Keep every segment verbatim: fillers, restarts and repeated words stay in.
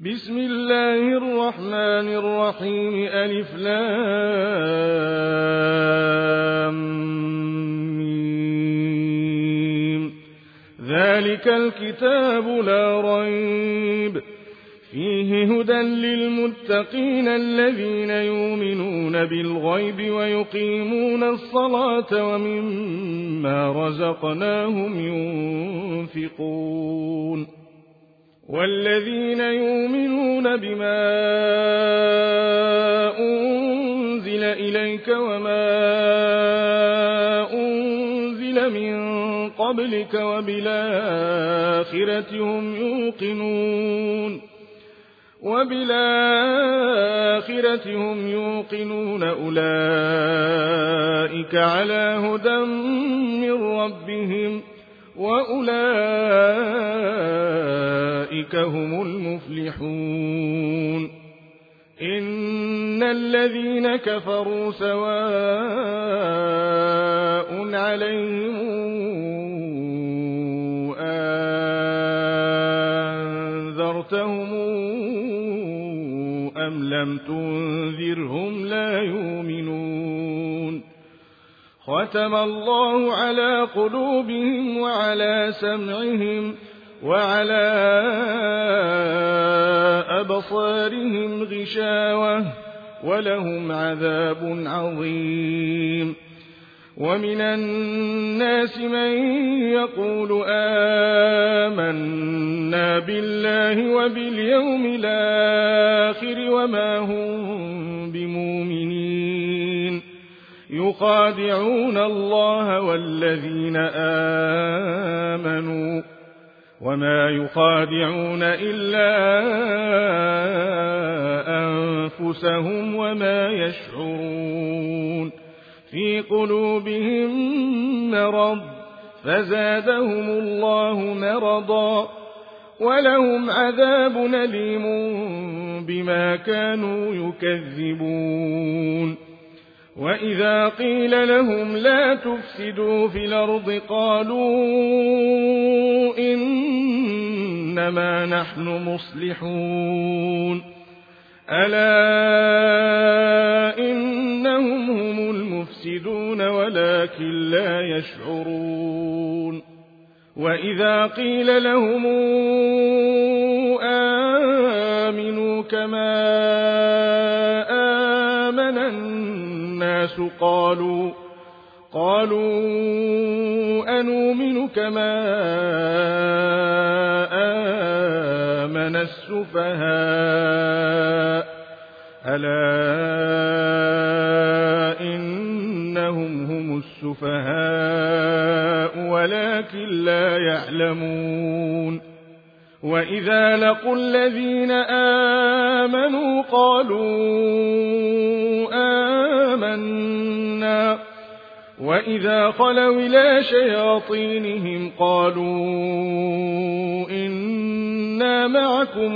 بسم الله الرحمن الرحيم ألف لام ميم. ذلك الكتاب لا ريب فيه هدى للمتقين الذين يؤمنون بالغيب ويقيمون الصلاة ومما رزقناهم ينفقون والذين يؤمنون بما أنزل إليك وما أنزل من قبلك وبالآخرة هم يوقنون وبالآخرة هم يوقنون أولئك على هدى من ربهم وأولئك هم المفلحون إن الذين كفروا سواء عليهم أنذرتهم أم لم تنذرهم لا يؤمنون ختم الله على قلوبهم وعلى سمعهم وعلى أبصارهم غشاوة ولهم عذاب عظيم ومن الناس من يقول آمنا بالله وباليوم الآخر وما هم بمؤمنين يخادعون الله والذين آمنوا وما يخادعون إلا أنفسهم وما يشعرون في قلوبهم مرض فزادهم الله مرضا ولهم عذاب أليم بما كانوا يكذبون وإذا قيل لهم لا تفسدوا في الأرض قالوا إنما نحن مصلحون ألا إنهم هم المفسدون ولكن لا يشعرون وإذا قيل لهم آمنوا كما آمن الناس قالوا قالوا أنؤمن كما آمن السفهاء ألا إنهم هم السفهاء ولكن لا يعلمون وإذا لقوا الذين آمنوا قالوا آمنا وإذا خلوا إلى شياطينهم قالوا إنا معكم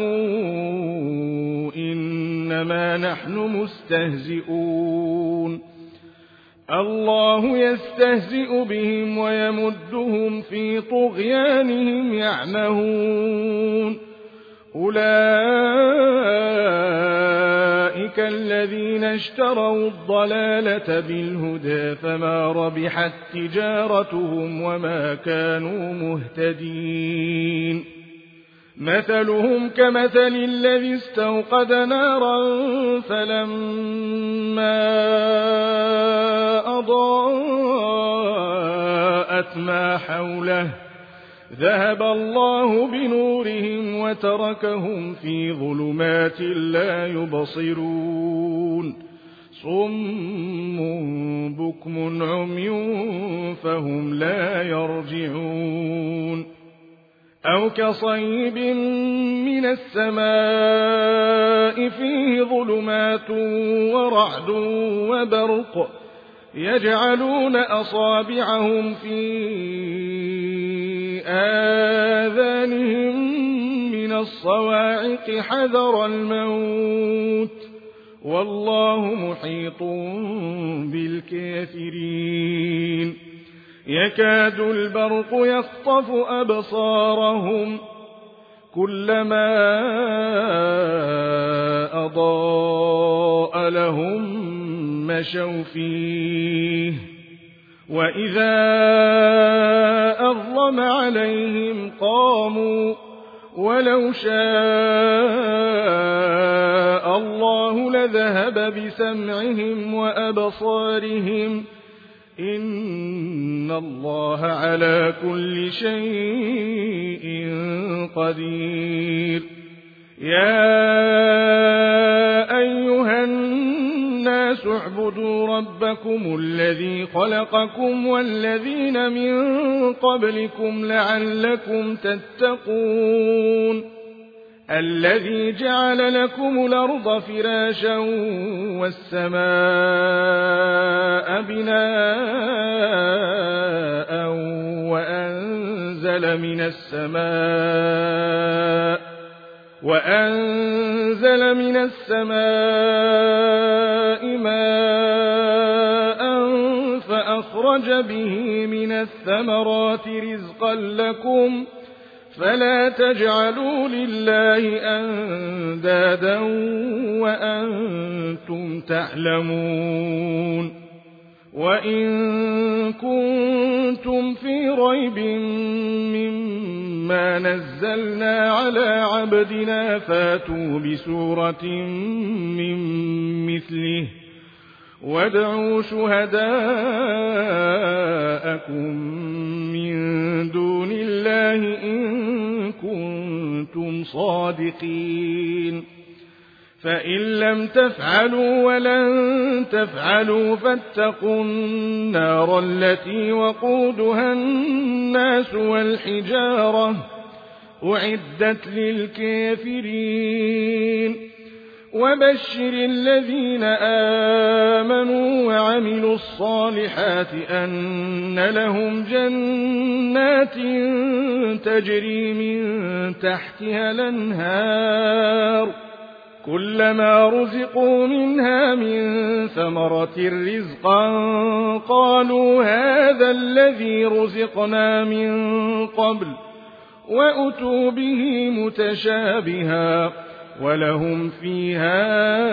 إنما نحن مستهزئون الله يستهزئ بهم ويمدهم في طغيانهم يعمهون أولئك الذين اشتروا الضلالة بالهدى فما ربحت تجارتهم وما كانوا مهتدين مثلهم كمثل الذي استوقد نارا فلما أضاءت ما حوله ذهب الله بنورهم وتركهم في ظلمات لا يبصرون صم بكم عمي فهم لا يرجعون أو كصيب من السماء فيه ظلمات ورعد وبرق يجعلون أصابعهم في آذانهم من الصواعق حذر الموت والله محيط بالكافرين يكاد البرق يخطف أبصارهم كلما أضاء لهم مشوا فيه وإذا أظلم عليهم قاموا ولو شاء الله لذهب بسمعهم وأبصارهم إن الله على كل شيء قدير يا أيها الناس اعبدوا ربكم الذي خلقكم والذين من قبلكم لعلكم تتقون الذي جعل لكم الأرض فراشا والسماء بناء وأنزل من السماء وأنزل من السماء ماء فأخرج به من الثمرات رزقا لكم فلا تجعلوا لله أندادا وأنتم تعلمون وإن كنتم في ريب مما نزلنا على عبدنا فاتوا بسورة من مثله وادعوا شهداءكم من دون الله إن كنتم صادقين فإن لم تفعلوا ولن تفعلوا فاتقوا النار التي وقودها الناس والحجارة أعدت للكافرين وبشر الذين آمنوا وعملوا الصالحات أن لهم جنات تجري من تحتها الأنهار كلما رزقوا منها من ثمرة رزقا قالوا هذا الذي رزقنا من قبل وأتوا به متشابها ولهم فيها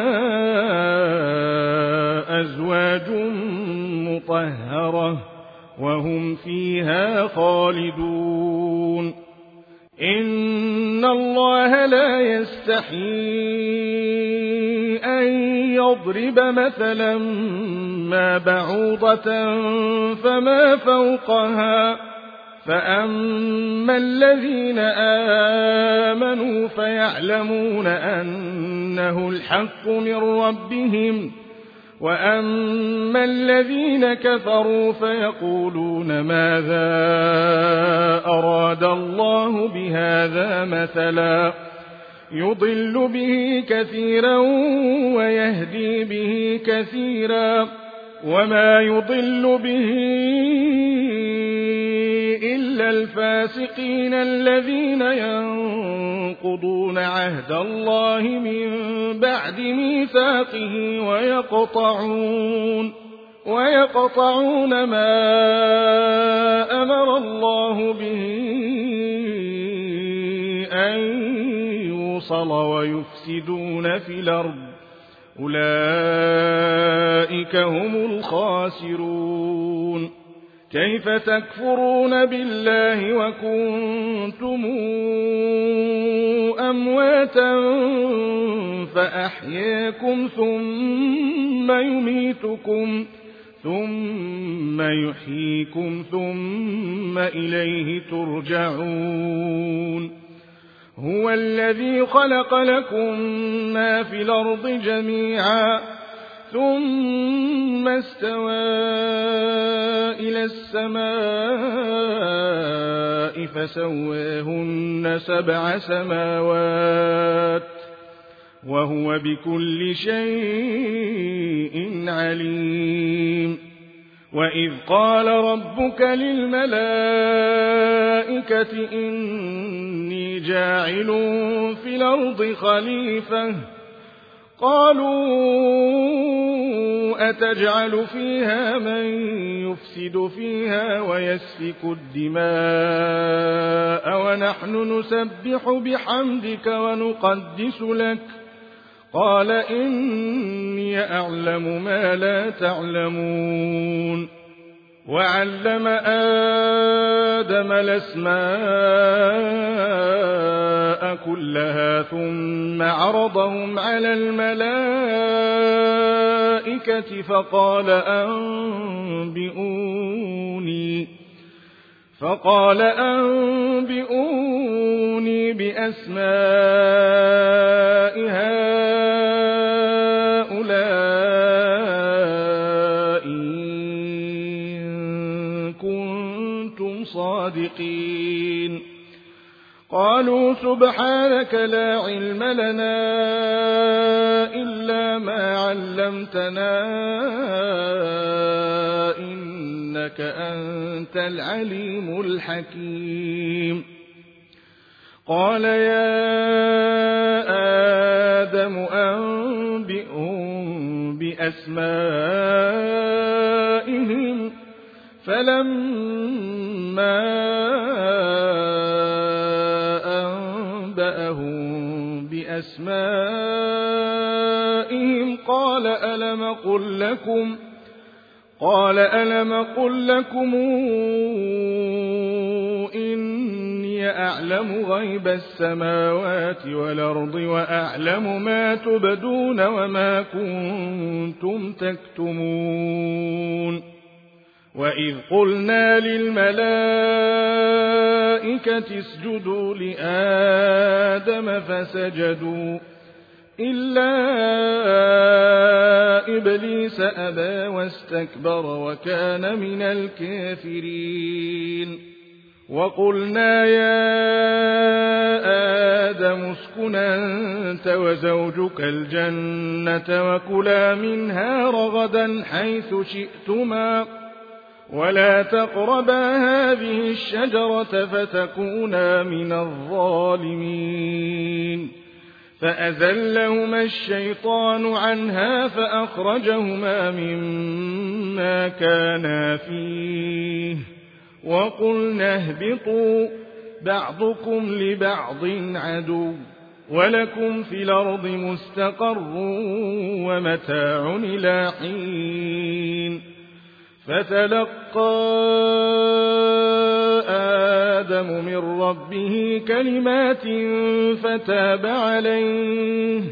أزواج مطهرة وهم فيها خالدون إن الله لا يستحيي أن يضرب مثلا ما بعوضة فما فوقها فأما الذين آمنوا فيعلمون أنه الحق من ربهم وأما الذين كفروا فيقولون ماذا أراد الله بهذا مثلا يضل به كثيرا ويهدي به كثيرا وما يضل به إلا الفاسقين الذين ينقضون عهد الله من بعد ميثاقه ويقطعون ويقطعون ما أمر الله به أن يوصل ويفسدون في الأرض أولئك هم الخاسرون كيف تكفرون بالله وكنتم أمواتا فأحياكم ثم يميتكم ثم يحييكم ثم إليه ترجعون هو الذي خلق لكم ما في الأرض جميعا ثم استوى إلى السماء فسواهن سبع سماوات وهو بكل شيء عليم وإذ قال ربك للملائكة إني جاعل في الأرض خليفة قالوا أتجعل فيها من يفسد فيها ويسفك الدماء ونحن نسبح بحمدك ونقدس لك قال إني أعلم ما لا تعلمون وعلم آدم الأسماء كلها ثم عرضهم على الملائكة فقال أنبئوني فقال أنبئوني بأسماء هؤلاء إن كنتم صادقين قالوا سبحانك لا علم لنا إلا ما علمتنا إنك أنت العليم الحكيم قال يا آدم أنبئهم بأسمائهم فلما أنبأهم بأسمائهم قال ألم قل لكم قال ألم قل لكم إني أعلم غيب السماوات والأرض وأعلم ما تبدون وما كنتم تكتمون وإذ قلنا للملائكة اسجدوا لآدم فسجدوا إلا إبليس أبى واستكبر وكان من الكافرين وقلنا يا آدم اسكن أنت وزوجك الجنة وكلا منها رغدا حيث شئتما ولا تقربا هذه الشجرة فتكونا من الظالمين فأزلهما الشيطان عنها فأخرجهما مما كانا فيه وقلنا اهبطوا بعضكم لبعض عدو ولكم في الأرض مستقر ومتاع إلى حين فتلقى آدم من ربه كلمات فتاب عليه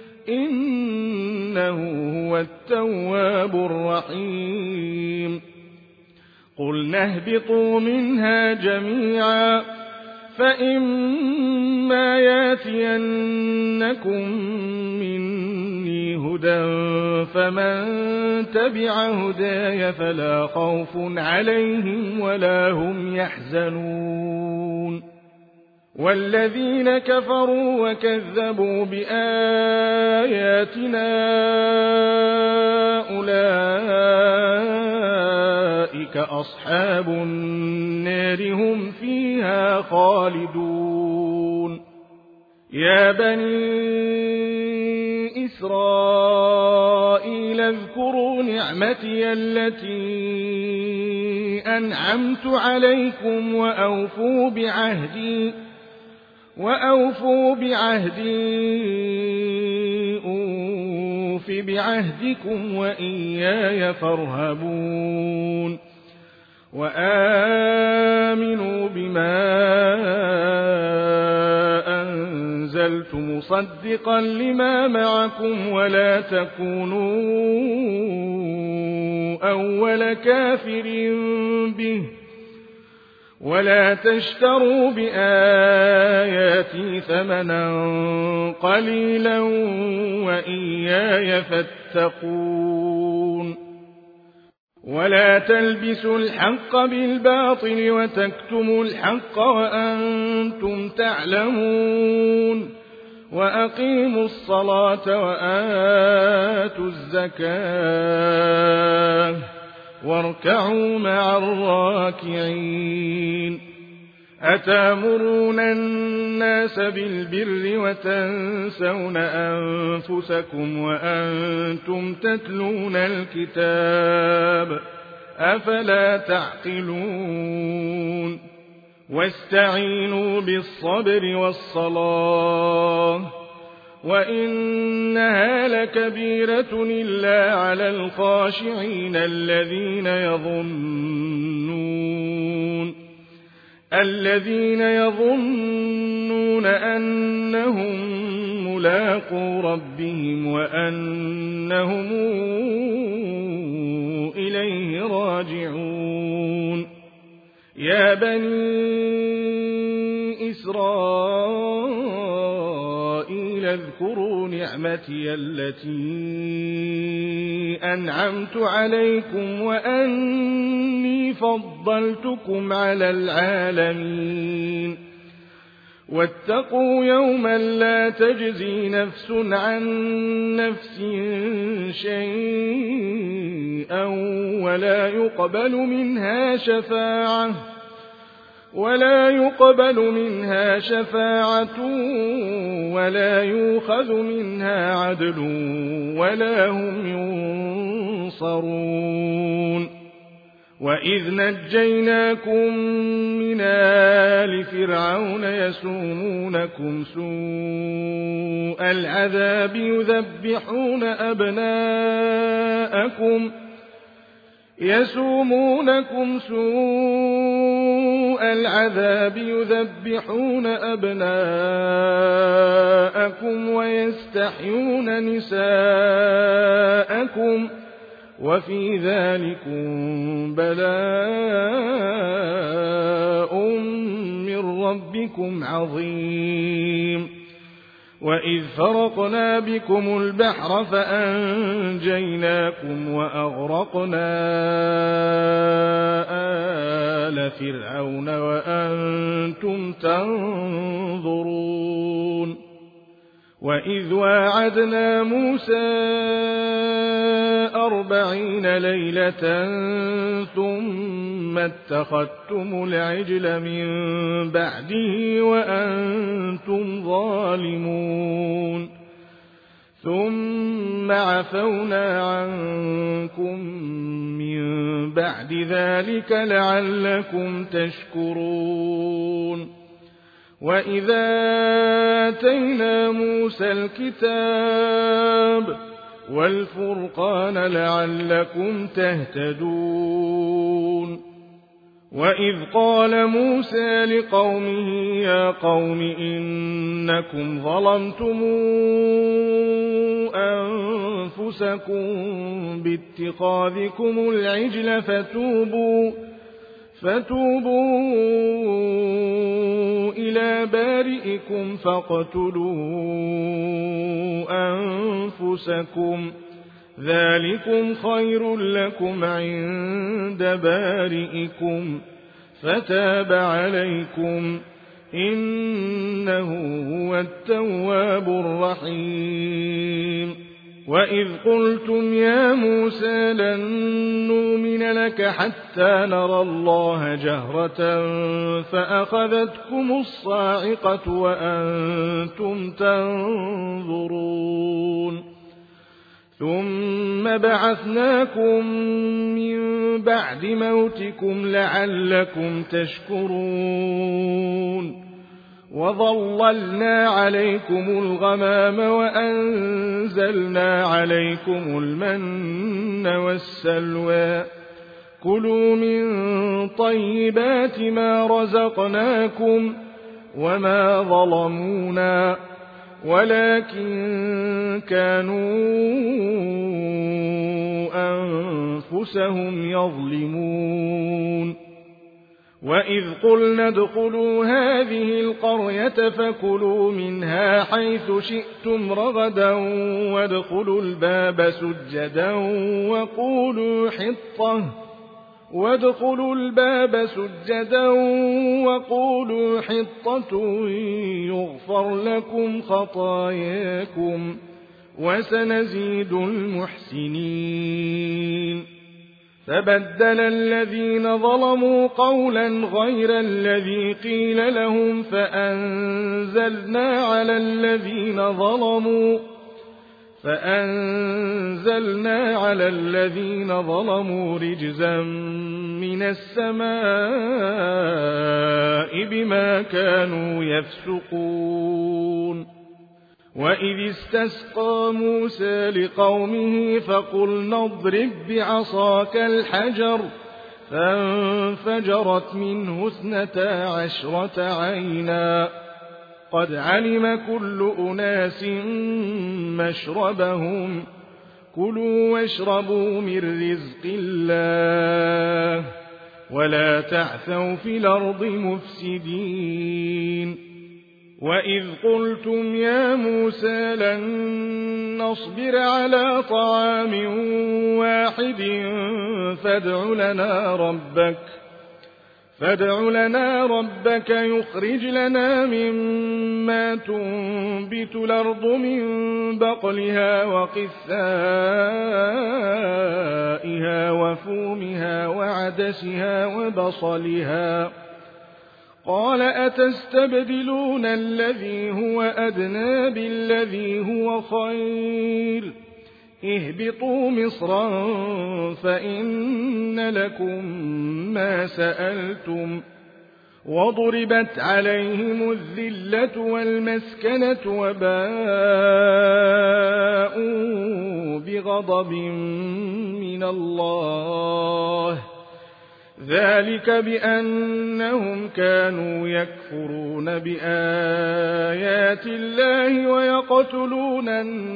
إنه هو التواب الرحيم قلنا اهبطوا منها جميعا فإما ياتينكم مني هدى فمن تبع هداي فلا خوف عليهم ولا هم يحزنون والذين كفروا وكذبوا بآياتنا أولئك أصحاب النار هم فيها خالدون يا بني إسرائيل اذكروا نعمتي التي أنعمت عليكم وأوفوا بعهدي وأوفوا بعهدي أوف بعهدكم وإياي فارهبون وآمنوا بما أنزلت مصدقا لما معكم ولا تكونوا أول كافر به ولا تشتروا بآياتي ثمنا قليلا وإياي فاتقون ولا تلبسوا الحق بالباطل وتكتموا الحق وأنتم تعلمون وأقيموا الصلاة وآتوا الزكاة واركعوا مع الراكعين أتامرون الناس بالبر وتنسون أنفسكم وأنتم تتلون الكتاب أفلا تعقلون واستعينوا بالصبر والصلاة وإنها لكبيرة إلا على الخاشعين الذين يظنون الذين يظنون أنهم ملاقو ربهم وأنهم إليه راجعون يا بني إسرائيل اذكروا نعمتي التي أنعمت عليكم وأني فضلتكم على العالمين واتقوا يوما لا تجزي نفس عن نفس شيئا ولا يقبل منها شفاعة ولا يقبل منها شفاعة ولا يؤخذ منها عدل ولا هم ينصرون وإذ نجيناكم من آل فرعون يسومونكم سوء العذاب يذبحون أبناءكم يسومونكم سوء العذاب يذبحون أبناءكم ويستحيون نساءكم وفي ذلكم بلاء من ربكم عظيم وإذ فرقنا بكم البحر فأنجيناكم وأغرقنا آل فرعون وأنتم تنظرون وإذ واعدنا موسى أربعين ليلة ثم اتخذتم العجل من بعده وأنتم ظالمون ثم عفونا عنكم من بعد ذلك لعلكم تشكرون وإذا آتينا موسى الكتاب والفرقان لعلكم تهتدون وإذ قال موسى لقومه يا قوم إنكم ظلمتم أنفسكم باتخاذكم العجل فتوبوا فتوبوا إلى بارئكم فاقتلوا أنفسكم ذلكم خير لكم عند بارئكم فتاب عليكم إنه هو التواب الرحيم وإذ قلتم يا موسى لن نؤمن لك حتى نرى الله جهرة فأخذتكم الصاعقة وأنتم تنظرون ثم بعثناكم من بعد موتكم لعلكم تشكرون وظللنا عليكم الغمام وأنزلنا عليكم المن والسلوى كلوا من طيبات ما رزقناكم وما ظلمونا ولكن كانوا أنفسهم يظلمون وإذ قلنا ادخلوا هذه القرية فكلوا منها حيث شئتم رغدا وادخلوا الباب سجدا وقولوا حطة وادخلوا الباب سجدا وقولوا حطة يغفر لكم خطاياكم وسنزيد المحسنين فبدل الذين ظلموا قولا غير الذي قيل لهم فأنزلنا على الذين ظلموا فأنزلنا على الذين ظلموا رجزا من السماء بما كانوا يفسقون وإذ استسقى موسى لقومه فقلنا اضرب بعصاك الحجر فانفجرت منه اثنتا عشرة عينا قد علم كل أناس مشربهم كلوا واشربوا من رزق الله ولا تعثوا في الأرض مفسدين وإذ قلتم يا موسى لن نصبر على طعام واحد فادع لنا ربك فادع لنا ربك يخرج لنا مما تنبت الأرض من بقلها وقثائها وفومها وعدسها وبصلها قال أتستبدلون الذي هو أدنى بالذي هو خير اهبطوا مصرا فإن لكم ما سألتم وضربت عليهم الذلة والمسكنة وباءوا بغضب من الله ذلك بأنهم كانوا يكفرون بآيات الله ويقتلون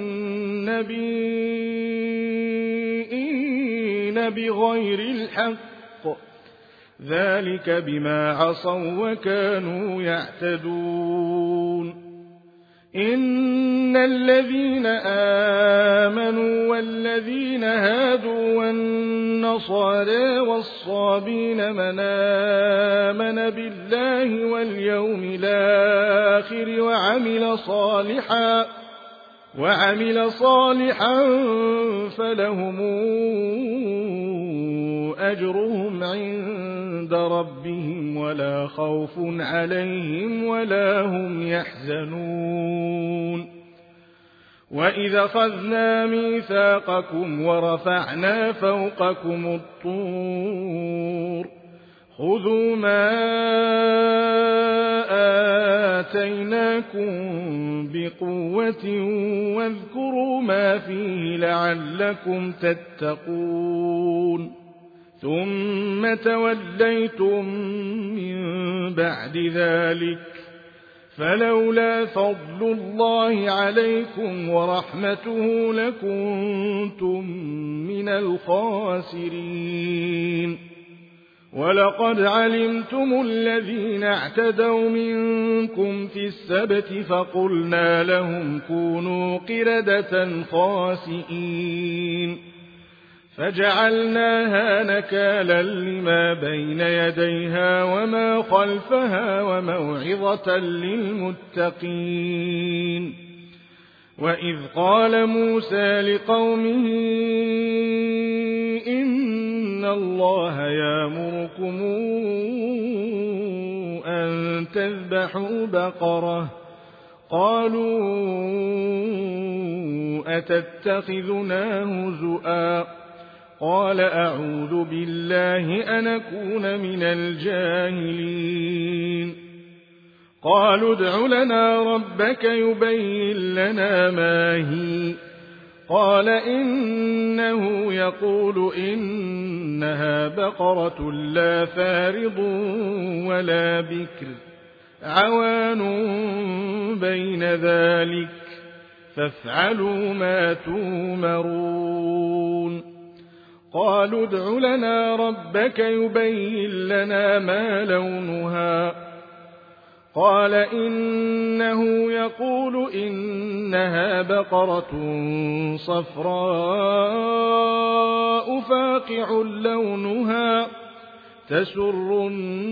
النبيين بغير الحق ذلك بما عصوا وكانوا يعتدون إن الذين آمنوا والذين هادوا والنصارى والصابين من آمن بالله واليوم الآخر وعمل صالحا وعمل صالحا فلهم أجرهم عند ربهم ولا خوف عليهم ولا هم يحزنون وإذا أخذنا ميثاقكم ورفعنا فوقكم الطور خذوا ما آتيناكم بقوة واذكروا ما فيه لعلكم تتقون ثم توليتم من بعد ذلك فلولا فضل الله عليكم ورحمته لكنتم من الخاسرين ولقد علمتم الذين اعتدوا منكم في السبت فقلنا لهم كونوا قردة خاسئين فجعلناها نكالا لما بين يديها وما خلفها وموعظة للمتقين وإذ قال موسى لقومه إن الله يأمركم أن تذبحوا بقرة قالوا أتتخذنا هزؤا قال أعوذ بالله أن أكون من الجاهلين قالوا ادع لنا ربك يبين لنا ما هي قال إنه يقول إنها بقرة لا فارض ولا بكر عوان بين ذلك فافعلوا ما تؤمرون قالوا ادع لنا ربك يبين لنا ما لونها قال إنه يقول إنها بقرة صفراء فاقع لونها تسر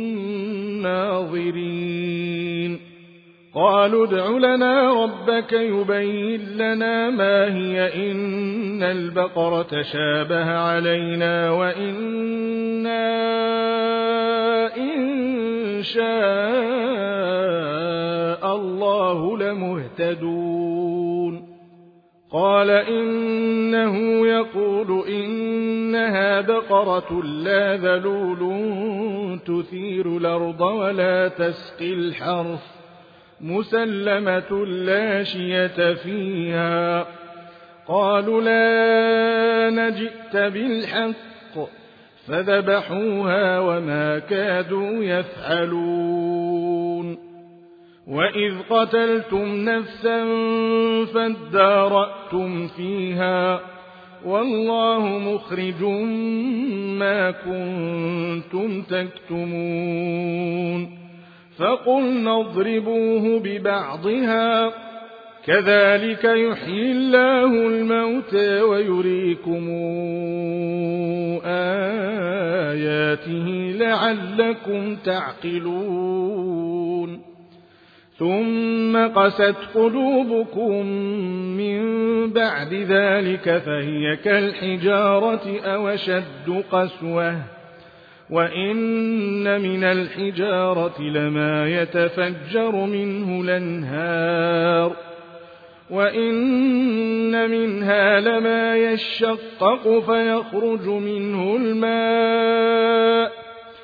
الناظرين قالوا ادع لنا ربك يبين لنا ما هي إن البقرة شابه علينا وإنا إن شاء الله لمهتدون قال إنه يقول إنها بقرة لا ذلول تثير الأرض ولا تسقي الحرث مسلمة لا شية فيها. قالوا لا نجئت بالحق فذبحوها وما كادوا يفعلون. وإذ قتلتم نفسا فادارأتم فيها والله مخرج ما كنتم تكتمون. فقلنا اضربوه ببعضها كذلك يحيي الله الموتى ويريكم آياته لعلكم تعقلون. ثم قست قلوبكم من بعد ذلك فهي كالحجارة أو أشد قسوة. وإن من الحجارة لما يتفجر منه الأنهار وإن منها لما يشقق فيخرج منه الماء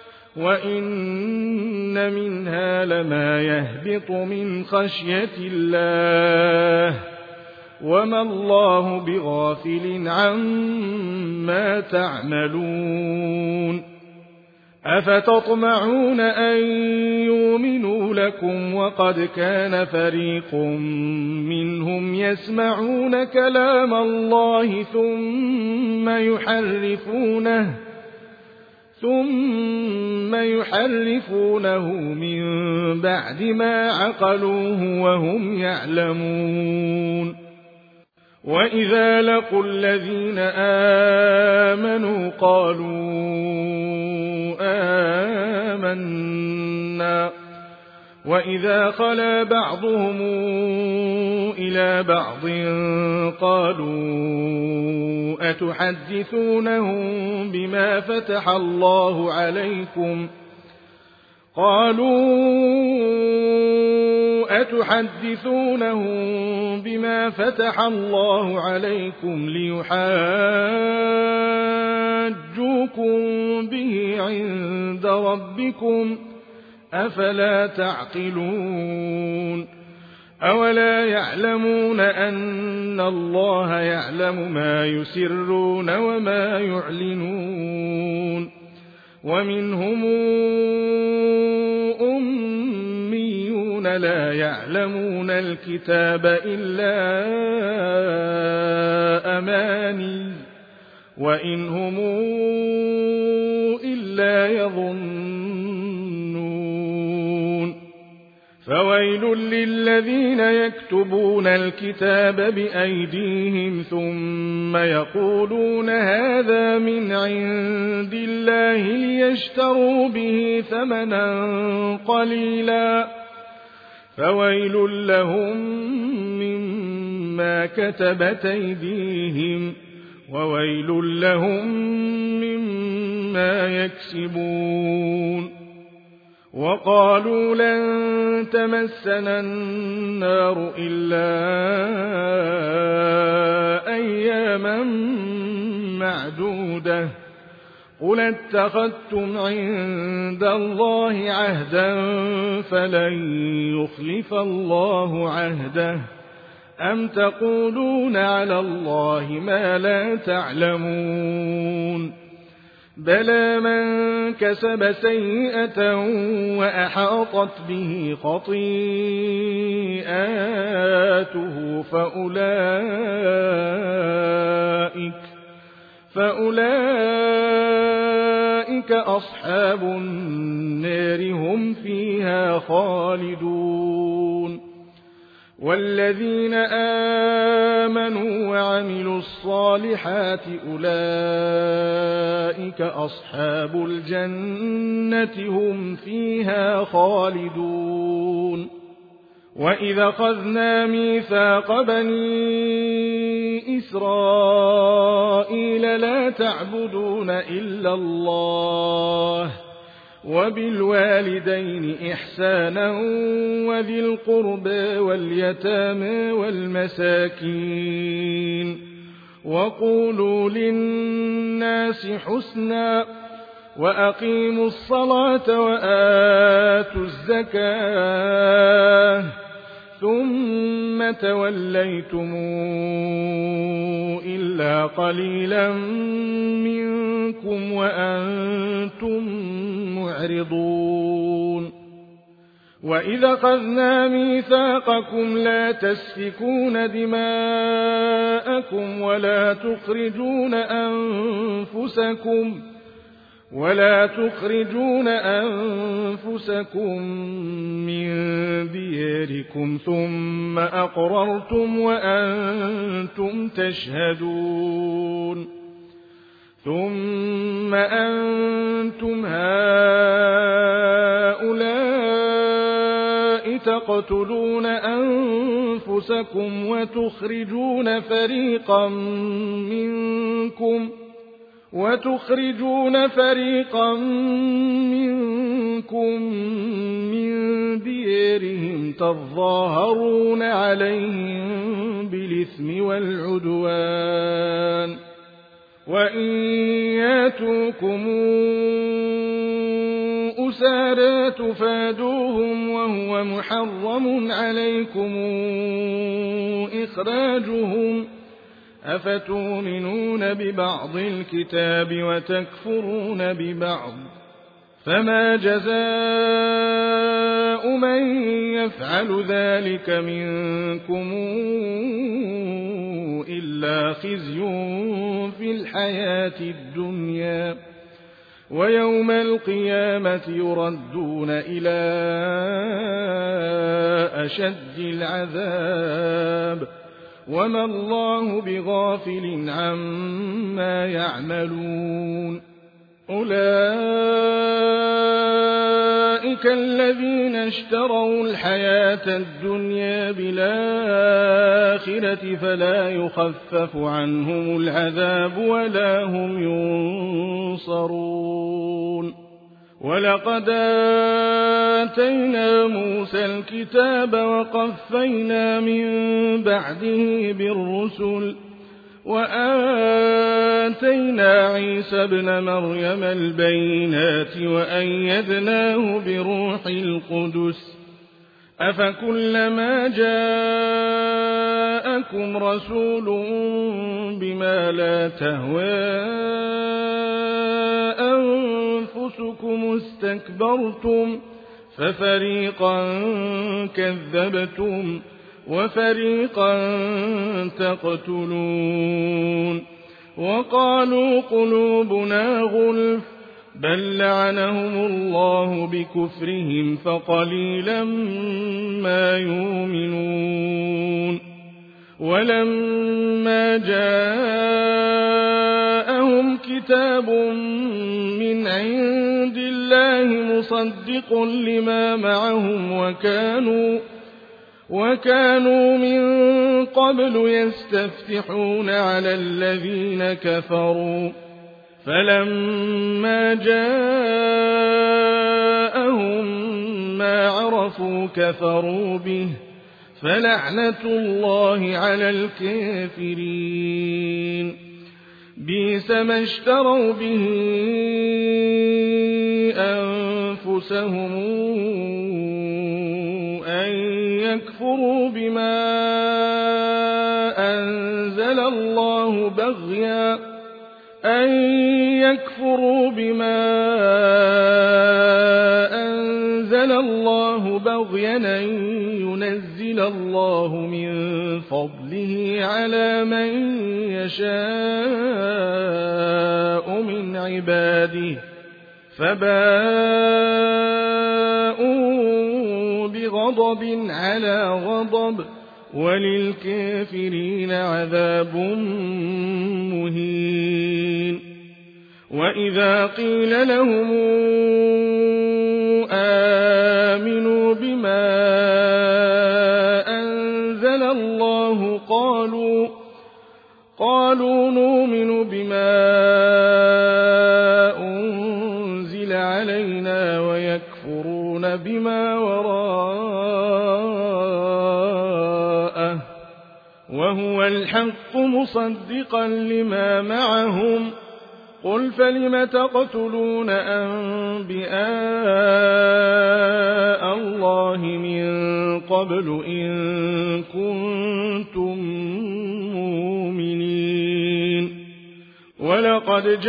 وإن منها لما يهبط من خشية الله وما الله بغافل عما تعملون. أفتطمعون أن يؤمنوا لكم وقد كان فريق منهم يسمعون كلام الله ثم يحرفونه ثم يحرفونه من بعد ما عقلوه وهم يعلمون. وإذا لقوا الذين آمنوا قالوا آمنا وإذا خلا بعضهم إلى بعض قالوا أتحدثونهم بما فتح الله عليكم قالوا أتحدثونهم بما فتح الله عليكم ليحاجوكم به عند ربكم أفلا تعقلون. أولا يعلمون أن الله يعلم ما يسرون وما يعلنون. ومنهم أميون لا يعلمون الكتاب إلا أماني وإن هم إلا يظنون. فويل للذين يكتبون الكتاب بأيديهم ثم يقولون هذا من عند الله ليشتروا به ثمنا قليلا فويل لهم مما كتبت أيديهم وويل لهم مما يكسبون. وقالوا لن تمسنا النار إلا أياما معدودة قل اتخذتم عند الله عهدا فلن يخلف الله عهده أم تقولون على الله ما لا تعلمون. بلى من كسب سيئة وأحاطت به خطيئاته فأولئك فأولئك أصحاب النار هم فيها خالدون. والذين آمنوا وعملوا الصالحات أولئك أصحاب الجنة هم فيها خالدون. وإذا أخذنا ميثاق بني إسرائيل لا تعبدون إلا الله وبالوالدين إحسانا وذي القربى واليتامى والمساكين وقولوا للناس حسنا وأقيموا الصلاة وآتوا الزكاة ثم توليتم إلا قليلا منكم وأنتم معرضون وإذا أخذنا ميثاقكم لا تسفكون دماءكم ولا تخرجون أنفسكم ولا تخرجون أنفسكم من دياركم ثم أقررتم وأنتم تشهدون ثم أنتم هؤلاء تقتلون أنفسكم وتخرجون فريقا منكم وتخرجون فريقا منكم من ديارهم تظاهرون عليهم بالإثم والعدوان وإن ياتوكم أسارى تفادوهم وهو محرم عليكم إخراجهم أفتؤمنون ببعض الكتاب وتكفرون ببعض فما جزاء من يفعل ذلك منكم إلا خزي في الحياة الدنيا ويوم القيامة يردون إلى أشد العذاب وما الله بغافل عما يعملون أولئك الذين اشتروا الحياة الدنيا بالآخرة فلا يخفف عنهم العذاب ولا هم ينصرون ولقد آتينا موسى الكتاب وقفينا من بعده بالرسل وآتينا عيسى ابن مريم البينات وأيدناه بروح القدس أفكلما جاءكم رسول بما لا تهوى أنفسكم استكبرتم ففريقا كذبتم وفريقا تقتلون وقالوا قلوبنا غلف بل لعنهم الله بكفرهم فقليلا ما يؤمنون ولما جاءهم كتاب من عند الله مصدق لما معهم وكانوا وكانوا من قبل يستفتحون على الذين كفروا فلما جاءهم ما عرفوا كفروا به فلعنة الله على الكافرين بئس ما اشتروا به أنفسهم أن يكفروا بما أنزل الله بغيا أن يكفروا بما أنزل الله بغيا أن ينزل الله من فضله على من يشاء من عباده فباءوا بغضب على غضب وللكافرين عذاب مهين وإذا قيل لهم آمنوا بما أنزل الله قالوا قالوا نؤمن بما أنزل علينا ويكفرون بما وراءه وهو الحق مصدقا لما معهم قل فلم تقتلون أنبياء الله من قبل إن كنتم مؤمنين ولقد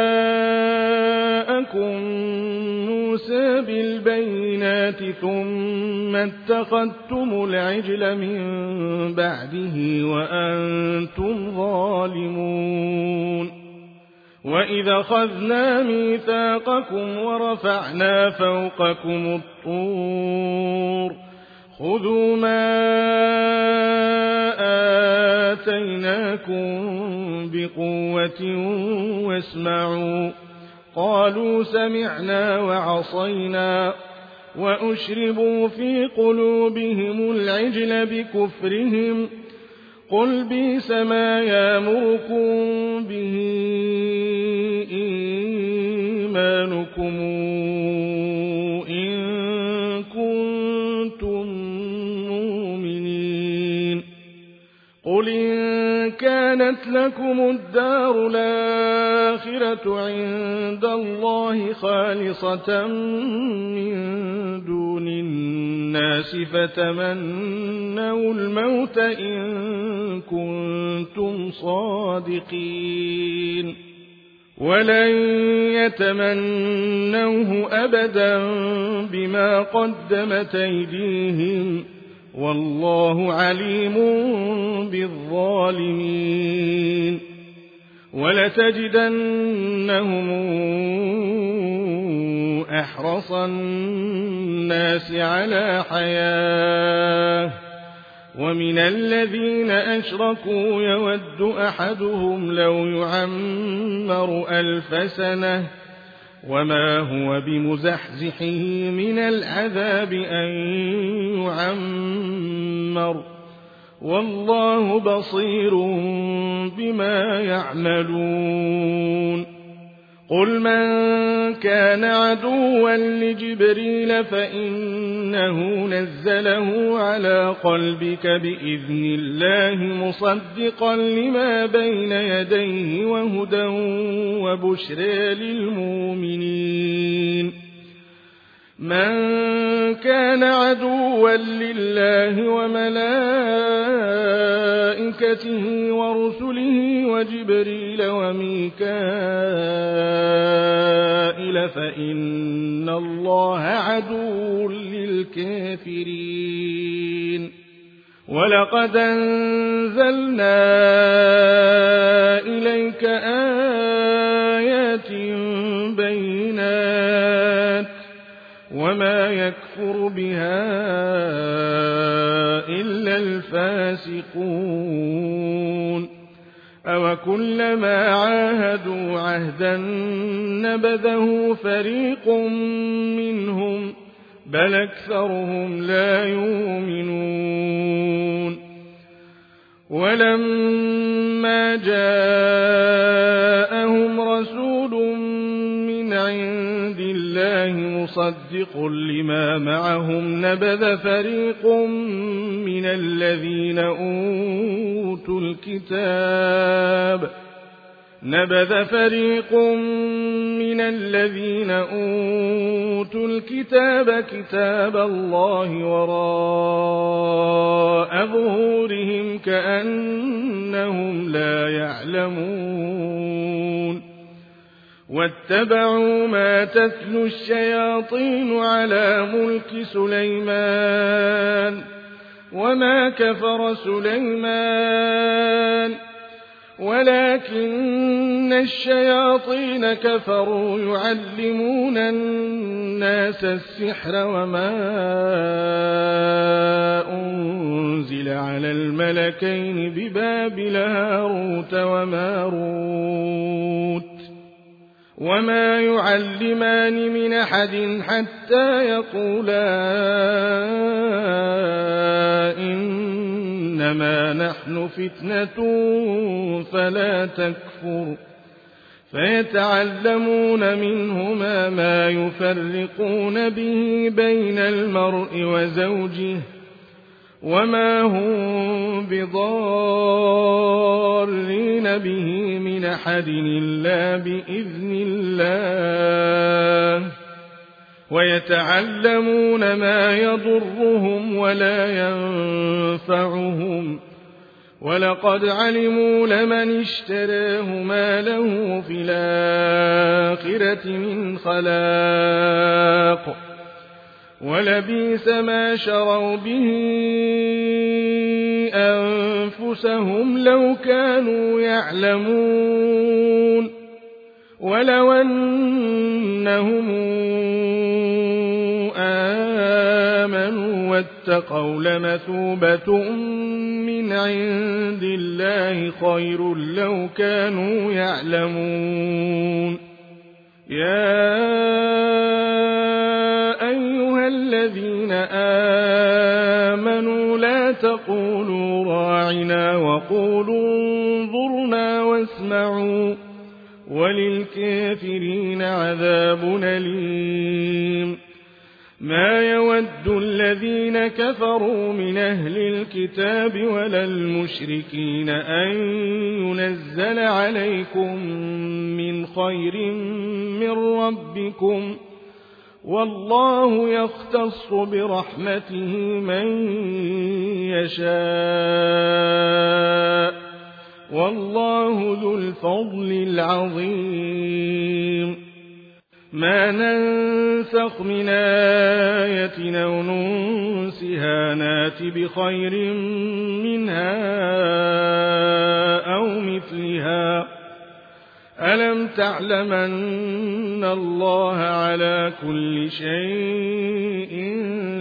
جاءكم موسى بالبينات ثم اتخذتم العجل من بعده وأنتم ظالمون وإذا أخذنا ميثاقكم ورفعنا فوقكم الطور خذوا ما آتيناكم بقوة واسمعوا قالوا سمعنا وعصينا وأشربوا في قلوبهم العجل بكفرهم قل بئس ما يأمركم به إيمانكم إن كنتم مؤمنين قل إن كانت لكم الدار الآخرة عند الله خالصة من دون الناس فتمنوا الموت إن كنتم صادقين ولن يتمنوه أبدا بما قدمت أيديهم والله عليم بالظالمين ولتجدنهم أحرص الناس على حياة ومن الذين أشركوا يود أحدهم لو يعمر ألف سنة وما هو بمزحزحه من العذاب أن يعمر والله بصير بما يعملون قل من كان عدوا لجبريل فإنه نزله على قلبك بإذن الله مصدقا لما بين يديه وهدى وبشرى للمؤمنين من كان عدوا لله وملائكته ورسله وجبريل وميكائيل فإن الله عدو للكافرين ولقد أنزلنا إليك آيات بينات وما يكفر بها إلا الفاسقون أوكلما عاهدوا عهدا نبذه فريق منهم بل أكثرهم لا يؤمنون ولما جاءهم رسول من عند الله مصدق لما معهم نبذ فريق من الذين أوتوا الكتاب نبذ فريق من الذين أوتوا الكتاب كتاب الله وراء ظهورهم كأنهم لا يعلمون واتبعوا ما تتلو الشياطين على ملك سليمان وما كفر سليمان ولكن الشياطين كفروا يعلمون الناس السحر وما أنزل على الملكين ببابل هاروت وماروت وما يعلمان من أحد حتى يقولا إنما نحن فتنة فلا تكفر فيتعلمون منهما ما يفرقون به بين المرء وزوجه وما هم بضارين به من من أحد إلا بإذن الله ويتعلمون ما يضرهم ولا ينفعهم ولقد علموا لمن اشتراه ما له في الآخرة من خلاق ولبئس ما شروا به أنفسهم لو كانوا يعلمون ولو أنهم آمنوا واتقوا لمثوبة من عند الله خير لو كانوا يعلمون يا أيها الذين آمنوا لا تقولوا راعنا وقولوا انظرنا واسمعوا وللكافرين عذاب أليم ما يود الذين كفروا من أهل الكتاب ولا المشركين أن ينزل عليكم من خير من ربكم والله يختص برحمته من يشاء والله ذو الفضل العظيم ما ننسخ من آية أو ننسها نات بخير منها أو مثلها ألم تعلم أن الله على كل شيء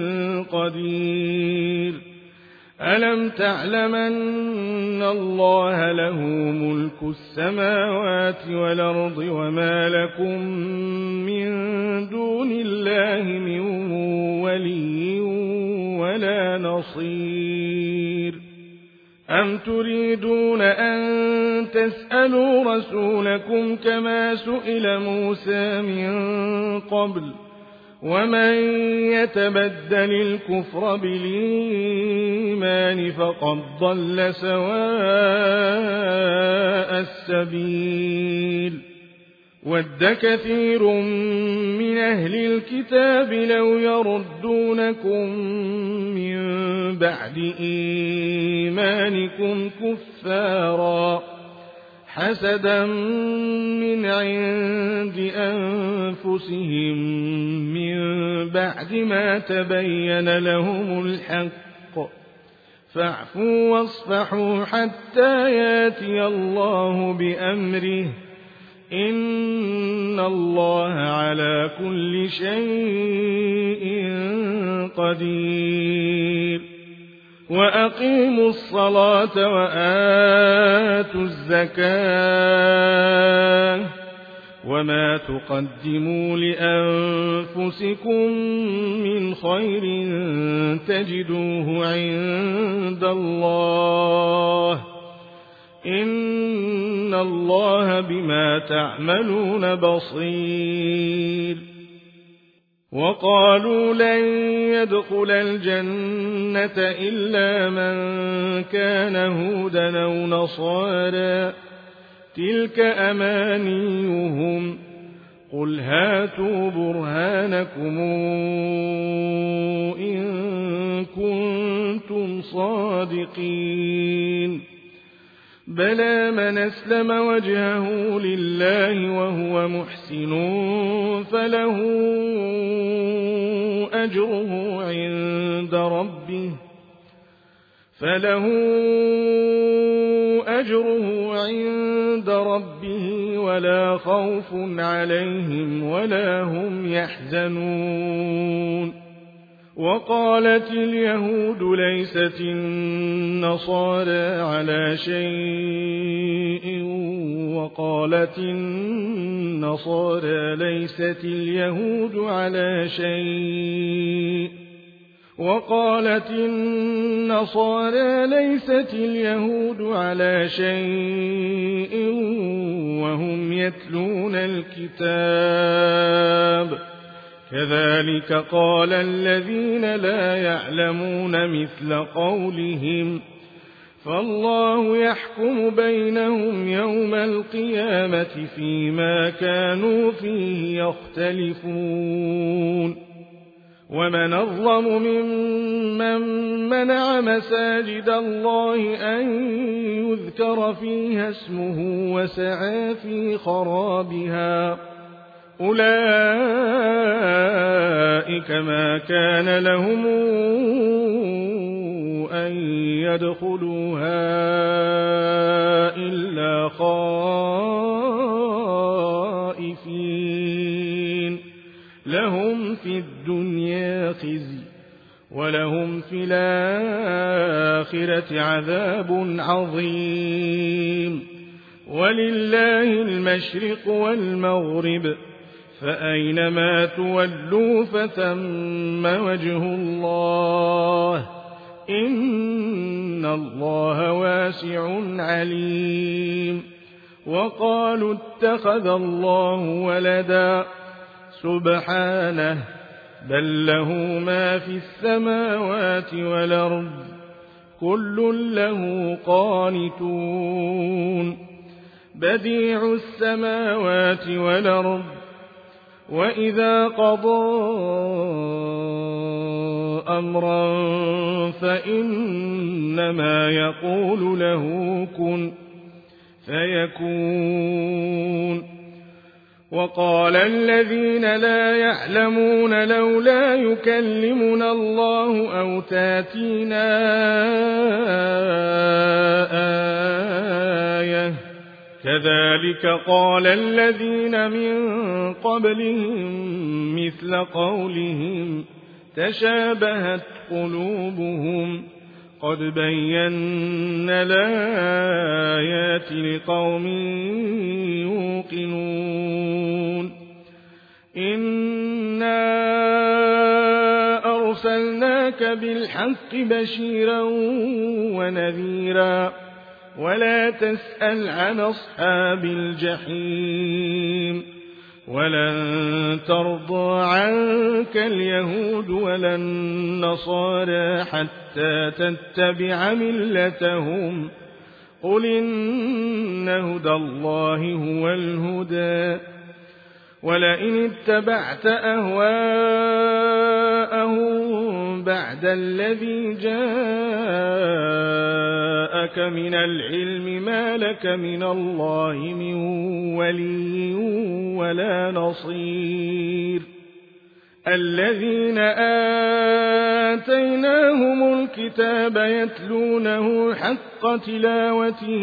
قدير ألم تعلم أن الله له ملك السماوات والأرض وما لكم من دون الله من ولي ولا نصير أم تريدون أن تسألوا رسولكم كما سئل موسى من قبل ومن يتبدل الكفر بالإيمان فقد ضل سواء السبيل ود كثير من أهل الكتاب لو يردونكم من بعد إيمانكم كفارا حسدا من عند أنفسهم من بعد ما تبين لهم الحق فاعفوا واصفحوا حتى ياتي الله بأمره إن الله على كل شيء قدير وأقيموا الصلاة وآتوا الزكاة وما تقدموا لأنفسكم من خير تجدوه عند الله إن الله بما تعملون بصير وقالوا لن يدخل الجنة إلا من كان هودا أو نصارى تلك أمانيهم قل هاتوا برهانكم إن كنتم صادقين بلى من أسلم وجهه لله وهو محسن فله أجره عند ربه فله أجره عند ربه ولا خوف عليهم ولا هم يحزنون وقالت اليهود ليست النصارى على شيء وقالت النصارى ليست اليهود على شيء وقالت النصارى ليست اليهود على شيء وهم يتلون الكتاب كذلك قال الذين لا يعلمون مثل قولهم فالله يحكم بينهم يوم القيامة فيما كانوا فيه يختلفون ومن أظلم ممن منع مساجد الله أن يذكر فيها اسمه وسعى في خرابها أولئك ما كان لهم أن يدخلوها إلا خائفين لهم في الدنيا خزي ولهم في الآخرة عذاب عظيم ولله المشرق والمغرب فأينما تولوا فثم وجه الله إن الله واسع عليم وقالوا اتخذ الله ولدا سبحانه بل له ما في السماوات والأرض كل له قانتون بديع السماوات والأرض وإذا قضى أمرا فإنما يقول له كن فيكون وقال الذين لا يعلمون لولا يكلمنا الله أو تاتينا آية كذلك قال الذين من قبلهم مثل قولهم تشابهت قلوبهم قد بينا الآيات لقوم يوقنون إنا أرسلناك بالحق بشيرا ونذيرا ولا تسأل عن أصحاب الجحيم ولن ترضى عنك اليهود ولا النصارى حتى تتبع ملتهم قل إن هدى الله هو الهدى ولئن اتبعت أهواءهم بعد الذي جاءك من العلم ما لك من الله من ولي ولا نصير الذين آتيناهم الكتاب يتلونه حق تلاوته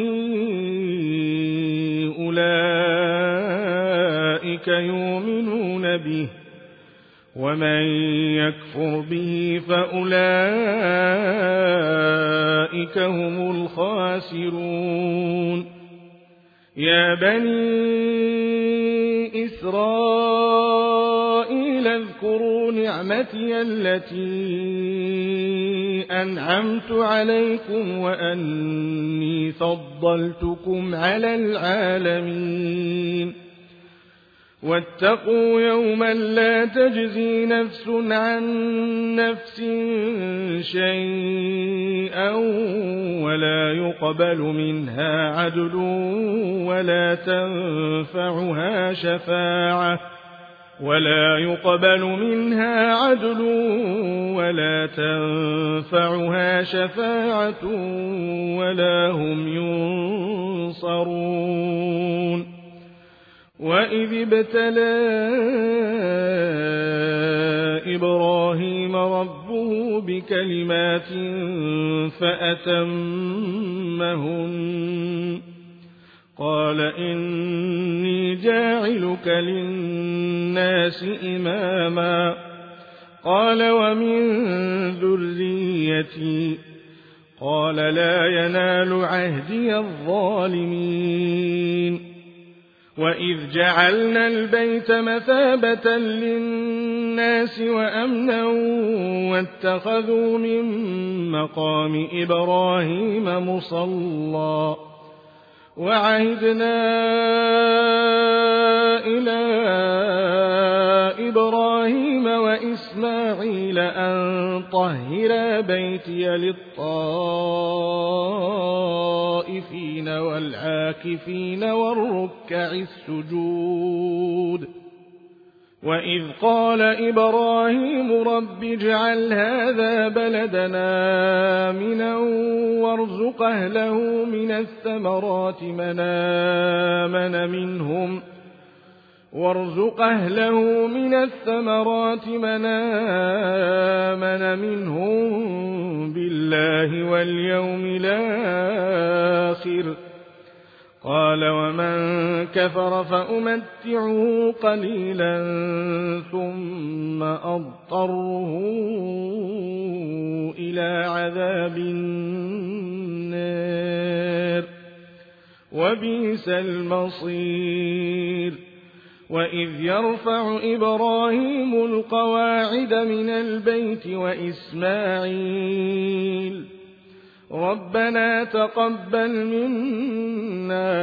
أولئك يؤمنون به ومن يكفر به فأولئك هم الخاسرون يا بني إسرائيل اذكروا نعمتي التي أنعمت عليكم وأني فضلتكم على العالمين واتقوا يوما لا تجزي نفس عن نفس شيئا ولا يقبل منها عدل ولا تنفعها شفاعة ولا يقبل منها عدل ولا تنفعها شفاعة ولا هم ينصرون وإذ ابتلى إبراهيم ربه بكلمات فأتمهن قال إني جاعلك للناس إماما قال ومن ذريتي قال لا ينال عهدي الظالمين وإذ جعلنا البيت مثابة للناس وأمنا واتخذوا من مقام إبراهيم مصلى وعهدنا إلى إبراهيم وإسماعيل أن طهرا بيتي للطائفين والعاكفين والركع السجود وإذ قال إبراهيم رب اجعل هذا بلدنا آمنا وارزق أهله من الثمرات من آمن منهم وارزق أهله من الثمرات من آمن منهم بالله واليوم الآخر قال ومن كفر فأمتعه قليلا ثم أضطره إلى عذاب النار وبئس المصير وإذ يرفع إبراهيم القواعد من البيت وإسماعيل ربنا تقبل منا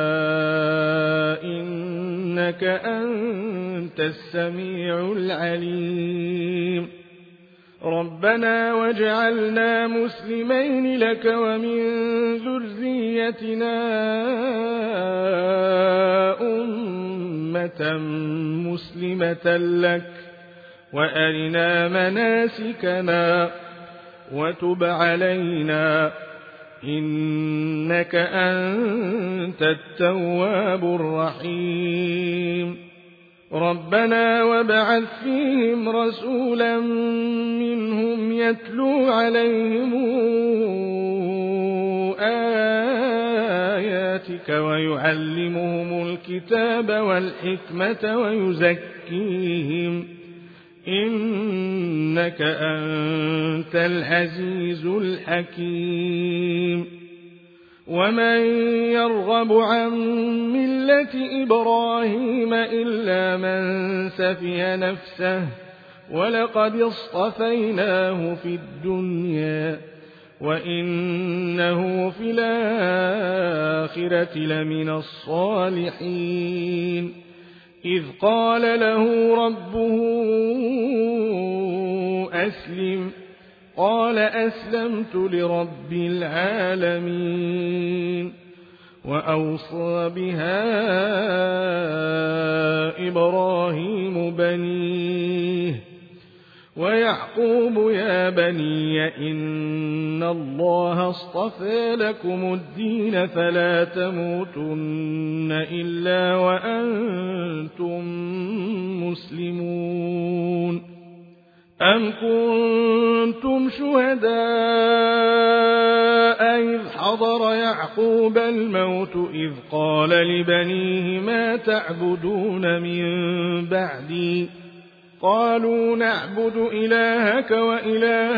إنك أنت السميع العليم ربنا واجعلنا مسلمين لك ومن ذريتنا أمة مسلمة لك وأرنا مناسكنا وتب علينا إنك أنت التواب الرحيم ربنا وابعث فيهم رسولا منهم يتلو عليهم آياتك ويعلمهم الكتاب والحكمة ويزكيهم إنك أنت العزيز الحكيم ومن يرغب عن ملة إبراهيم إلا من سفه نفسه ولقد اصطفيناه في الدنيا وإنه في الآخرة لمن الصالحين إذ قال له ربه أسلم قال أسلمت لرب العالمين وأوصى بها إبراهيم بنيه ويعقوب يا بني إن الله اصطفى لكم الدين فلا تموتن إلا وأنتم مسلمون أم كنتم شهداء إذ حضر يعقوب الموت إذ قال لبنيه ما تعبدون من بعدي قالوا نعبد إلهك وإله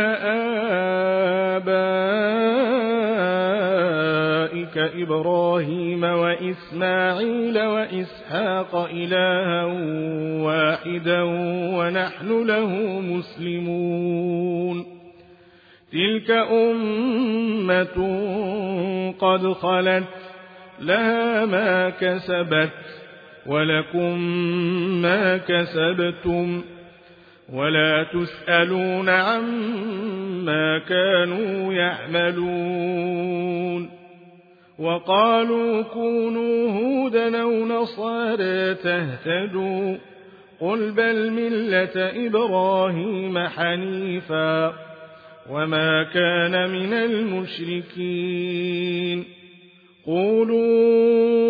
آبائك إبراهيم وإسماعيل وإسحاق إلها واحدا ونحن له مسلمون تلك أمة قد خلت لها ما كسبت ولكم ما كسبتم ولا تسألون عما كانوا يعملون وقالوا كونوا هودا أو نصارى تهتدوا قل بل ملة إبراهيم حنيفا وما كان من المشركين قولوا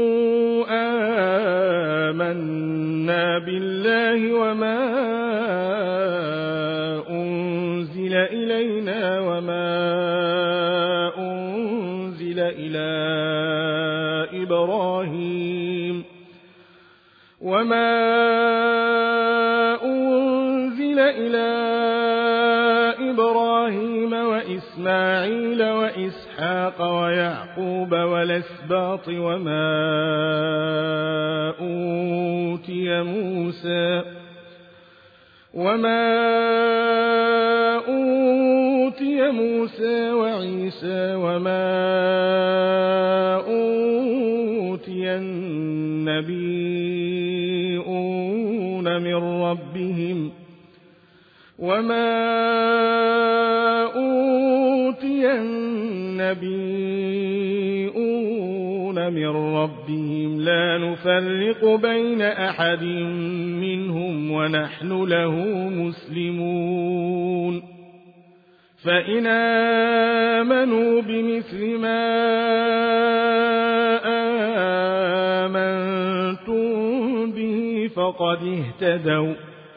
آمنا بالله وما أنزل إلينا وما أنزل إلى إبراهيم وما أنزل إلى إبراهيم وإسماعيل وإسحاق ويعقوب والأسباط وما أوتي موسى وما أوتي موسى وعيسى وما أوتي النبيون من ربهم وما أوتي النبيون من ربهم لا نفرق بين أحد منهم ونحن له مسلمون فإن آمنوا بمثل ما آمنتم به فقد اهتدوا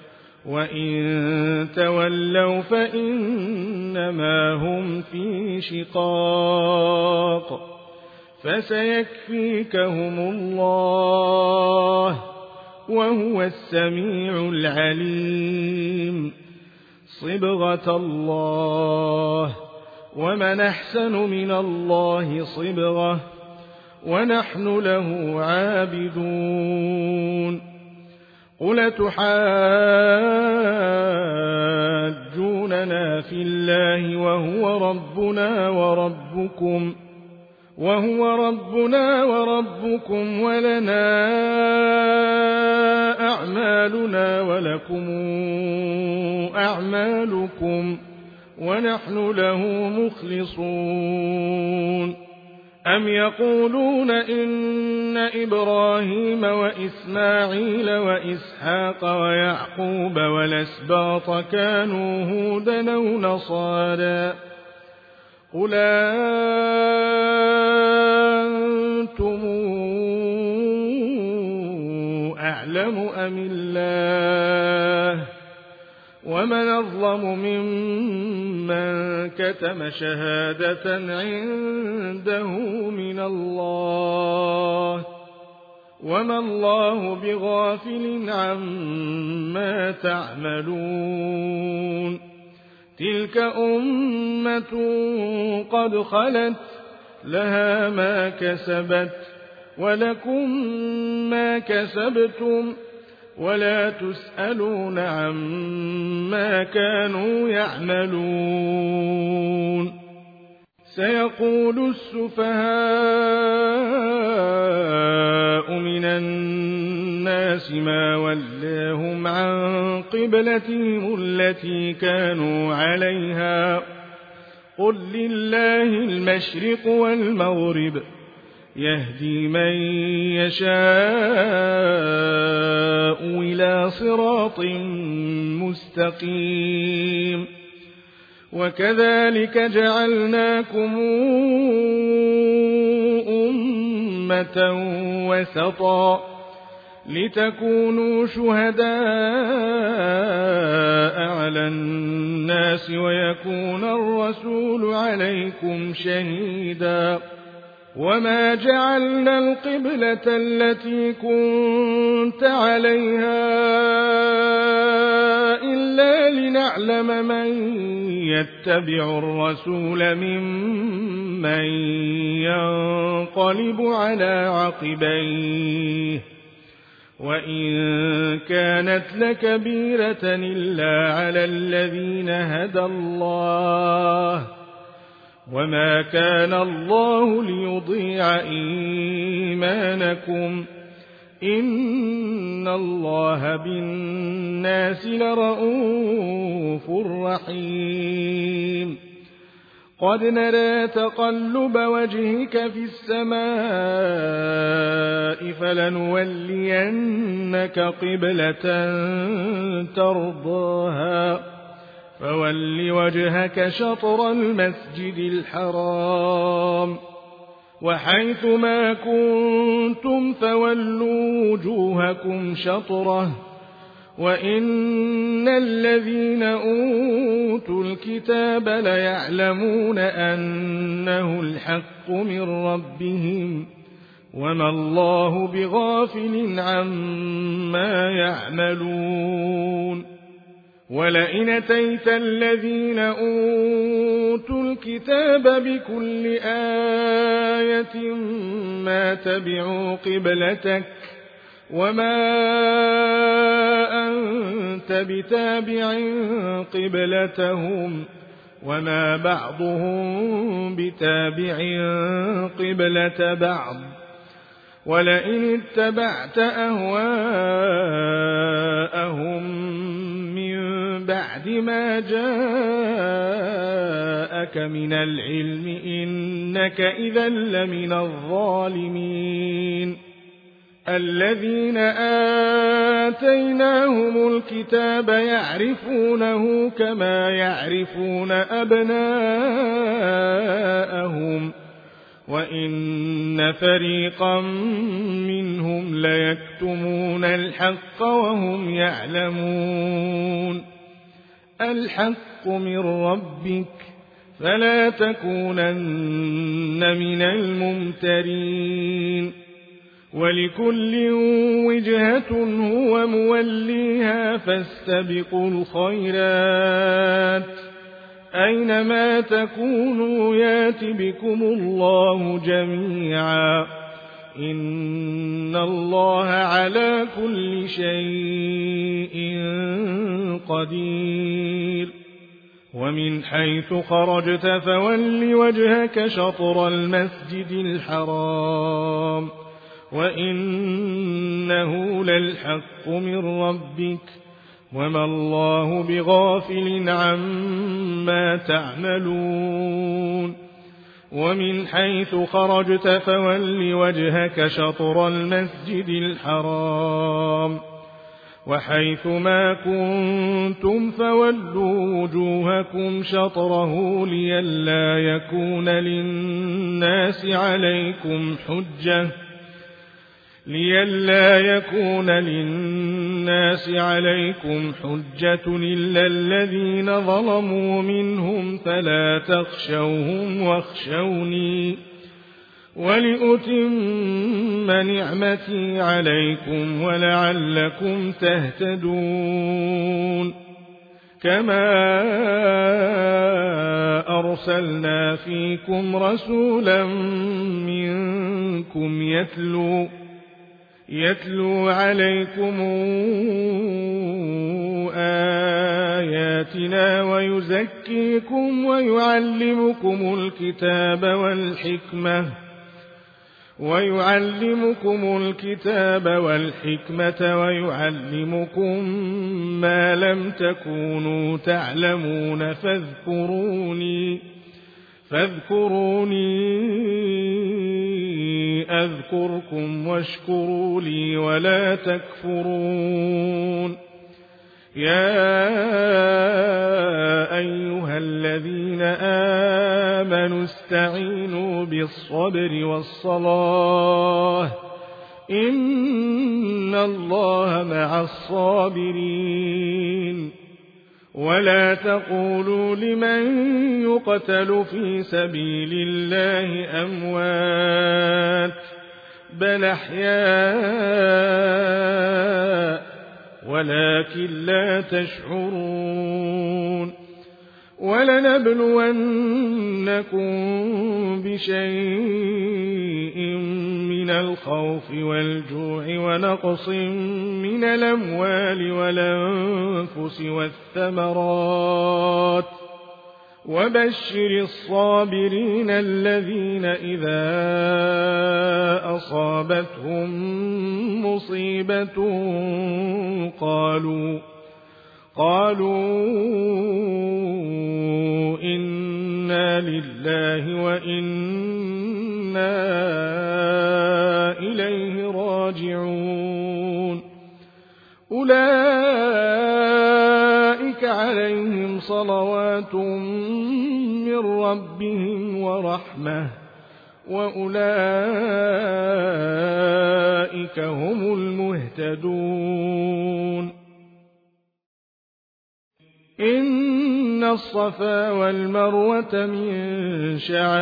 وإن تولوا فإنما هم في شقاق فسيكفيكهم الله وهو السميع العليم صبغة الله ومن أحسن من الله صبغة ونحن له عابدون قل تحاجوننا في الله وهو ربنا وربكم وهو ربنا وربكم ولنا أعمالنا ولكم أعمالكم ونحن له مخلصون أم يقولون إن إبراهيم وإسماعيل وإسحاق ويعقوب والأسباط كانوا هودا أو نصارى قل أنتم أعلم أم الله ومن أظلم ممن كتم شهادة عنده من الله وما الله بغافل عما تعملون تلك أمة قد خلت لها ما كسبت ولكم ما كسبتم ولا تسألون عما كانوا يعملون سيقول السفهاء من الناس ما ولاهم عن قبلتهم التي كانوا عليها قل لله المشرق والمغرب يهدي من يشاء إلى صراط مستقيم وكذلك جعلناكم أمة وسطا لتكونوا شهداء على الناس ويكون الرسول عليكم شهيدا وما جعلنا القبلة التي كنت عليها إلا لنعلم من يتبع الرسول ممن ينقلب على عقبيه وإن كانت لكبيرة إلا على الذين هدى الله وما كان الله ليضيع إيمانكم إن الله بالناس لرءوف رحيم قد نرى تقلب وجهك في السماء فلنولينك قبلة ترضاها فول وجهك شطر المسجد الحرام وحيث ما كنتم فولوا وجوهكم شطره وإن الذين أوتوا الكتاب ليعلمون أنه الحق من ربهم وما الله بغافل عما يعملون ولئن أتيت الذين أوتوا الكتاب بكل آية ما تبعوا قبلتك وما أنت بتابع قبلتهم وما بعضهم بتابع قبلة بعض ولئن اتبعت أهواءهم من بعد ما جاءك من العلم إنك إذا لمن الظالمين الذين آتيناهم الكتاب يعرفونه كما يعرفون أبناءهم وإن فريقا منهم ليكتمون الحق وهم يعلمون الحق من ربك فلا تكونن من الممترين ولكل وجهة هو موليها فاستبقوا الخيرات أينما تكونوا يات بكم الله جميعا إن الله على كل شيء قدير ومن حيث خرجت فول وجهك شطر المسجد الحرام وإنه للحق من ربك وما الله بغافل عما تعملون ومن حيث خرجت فول وجهك شطر المسجد الحرام وحيث ما كنتم فولوا وجوهكم شطره لئلا يكون للناس عليكم حجة لئلا يكون للناس عليكم حجة إلا الذين ظلموا منهم فلا تخشوهم واخشوني ولأتم نعمتي عليكم ولعلكم تهتدون كما أرسلنا فيكم رسولا منكم يتلو يتلو عليكم آياتنا ويزكيكم ويعلمكم الكتاب والحكمة ويعلمكم الكتاب والحكمة ويعلمكم ما لم تكونوا تعلمون فاذكروني فاذكروني أذكركم واشكروا لي ولا تكفرون يا أيها الذين آمنوا استعينوا بالصبر والصلاة إن الله مع الصابرين ولا تقولوا لمن يقتل في سبيل الله أموات بل أحياء ولكن لا تشعرون ولنبلونكم بشيء من الخوف والجوع ونقص من الأموال والأنفس والثمرات وبشر الصابرين الذين إذا أصابتهم مصيبة قالوا قالوا إنا لله وإنا إليه راجعون أولئك عليهم صلوات من ربهم ورحمة وأولئك هم المهتدون إن الصفا والمروة من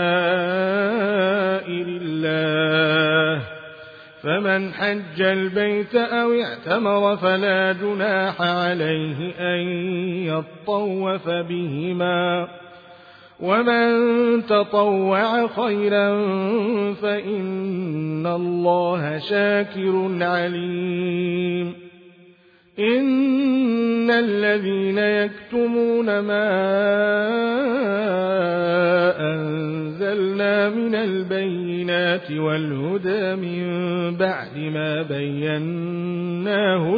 شعائر الله فمن حج البيت أو اعتمر فلا جناح عليه أن يطوف بهما ومن تطوع خيرا فإن الله شاكر عليم إن الذين يكتمون ما أنزلنا من البينات والهدى من بعد ما بيناه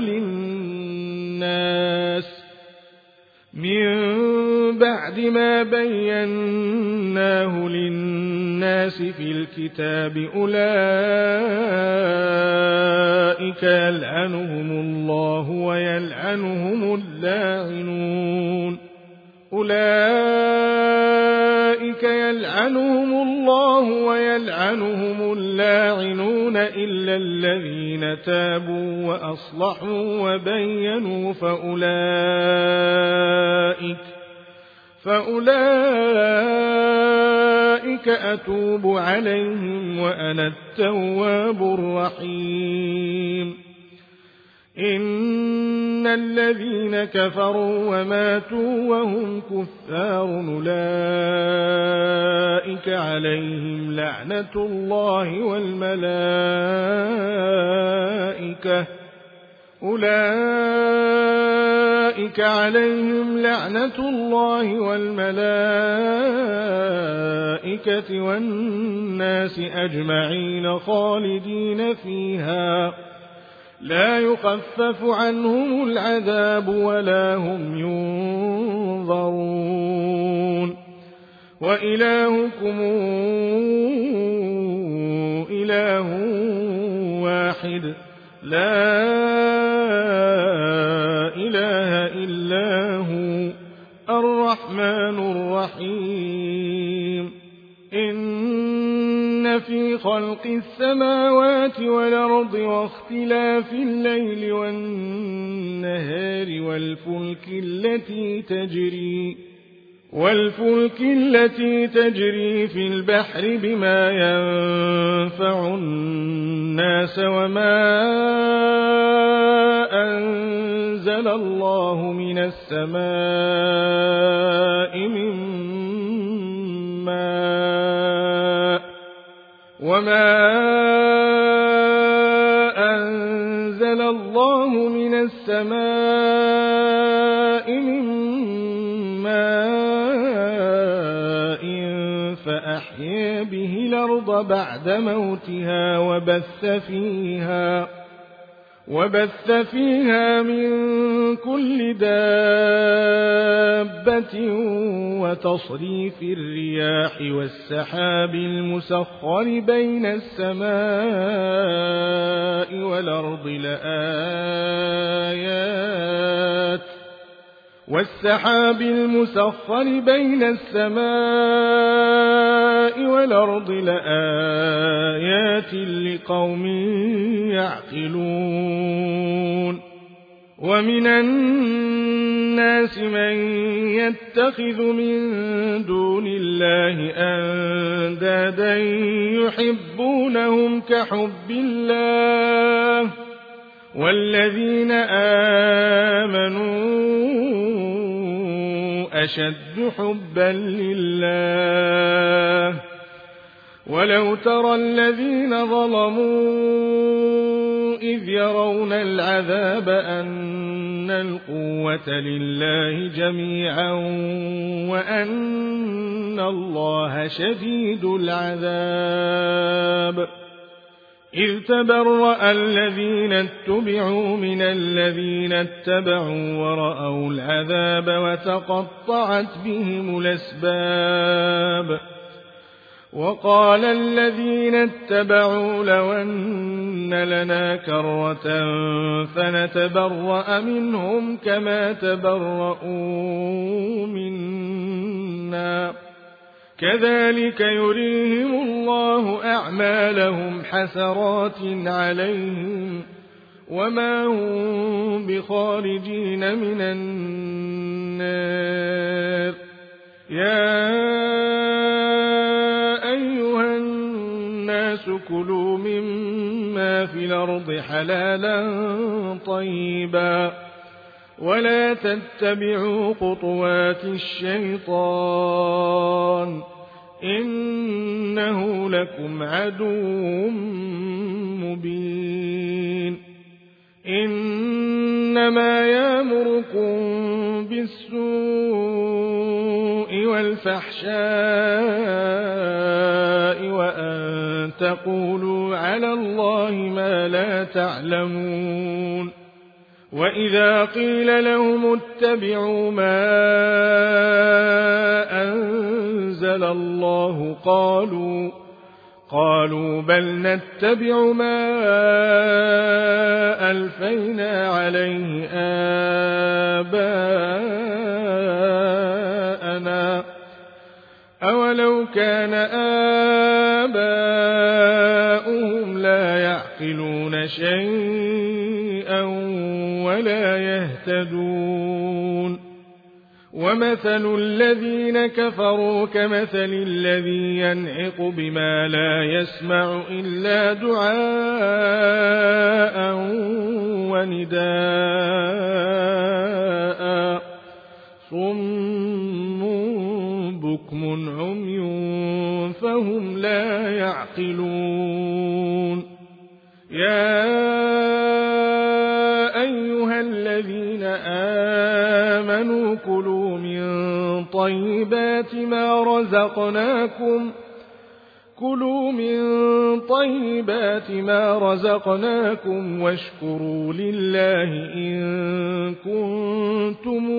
للناس من بعد ما بيناه للناس في الكتاب أولئك يلعنهم الله ويلعنهم اللاعنون أولئك يلعنهم الله ويلعنهم اللاعنون إلا الذين تابوا وأصلحوا وبينوا فأولئك فأولئك أتوب عليهم وأنا التواب الرحيم إن الذين كفروا وماتوا وهم كفار أولئك عليهم لعنة الله والملائكة أولئك عليهم لعنة الله والملائكة والناس أجمعين خالدين فيها لا يخفف عنهم العذاب ولا هم ينظرون وإلهكم إله واحد لا إله إلا هو الرحمن الرحيم إن في خلق السماوات والأرض واختلاف الليل والنهار والفلك التي تجري والفلك التي تجري في البحر بما ينفع الناس وما أنزل الله من السماء من ماء وما أنزل الله من السماء من فأحيا به الأرض بعد موتها وبث فيها وبث فيها من كل دابة وتصريف الرياح والسحاب المسخر بين السماء والأرض لآيات والسحاب المسخر بين السماء والأرض لآيات لقوم يعقلون ومن الناس من يتخذ من دون الله أندادا يحبونهم كحب الله والذين آمنوا أشد حبا لله ولو ترى الذين ظلموا إذ يرون العذاب أن القوة لله جميعا وأن الله شديد العذاب إذ تبرأ الذين اتبعوا من الذين اتبعوا ورأوا العذاب وتقطعت بهم الأسباب وقال الذين اتبعوا لو أن لنا كرة فنتبرأ منهم كما تبرؤوا منا كذلك يريهم الله أعمالهم حسرات عليهم وما هم بخارجين من النار يا أيها الناس كلوا مما في الأرض حلالا طيبا ولا تتبعوا خطوات الشيطان إنه لكم عدو مبين إن إنما يأمركم بالسوء والفحشاء وأن تقولوا على الله ما لا تعلمون وإذا قيل لهم اتبعوا ما أنزل الله قالوا قالوا بل نتبع ما ألفينا عليه آباءنا أولو كان آباؤهم لا يعقلون شيئا ولا يهتدون ومثل الذين كفروا كمثل الذي ينعق بما لا يسمع إلا دعاء ونداء صم بكم عمي فهم لا يعقلون يا أيها الذين آمنوا كلوا من طيبات ما رزقناكم كلوا من طيبات ما رزقناكم واشكروا لله إن كنتم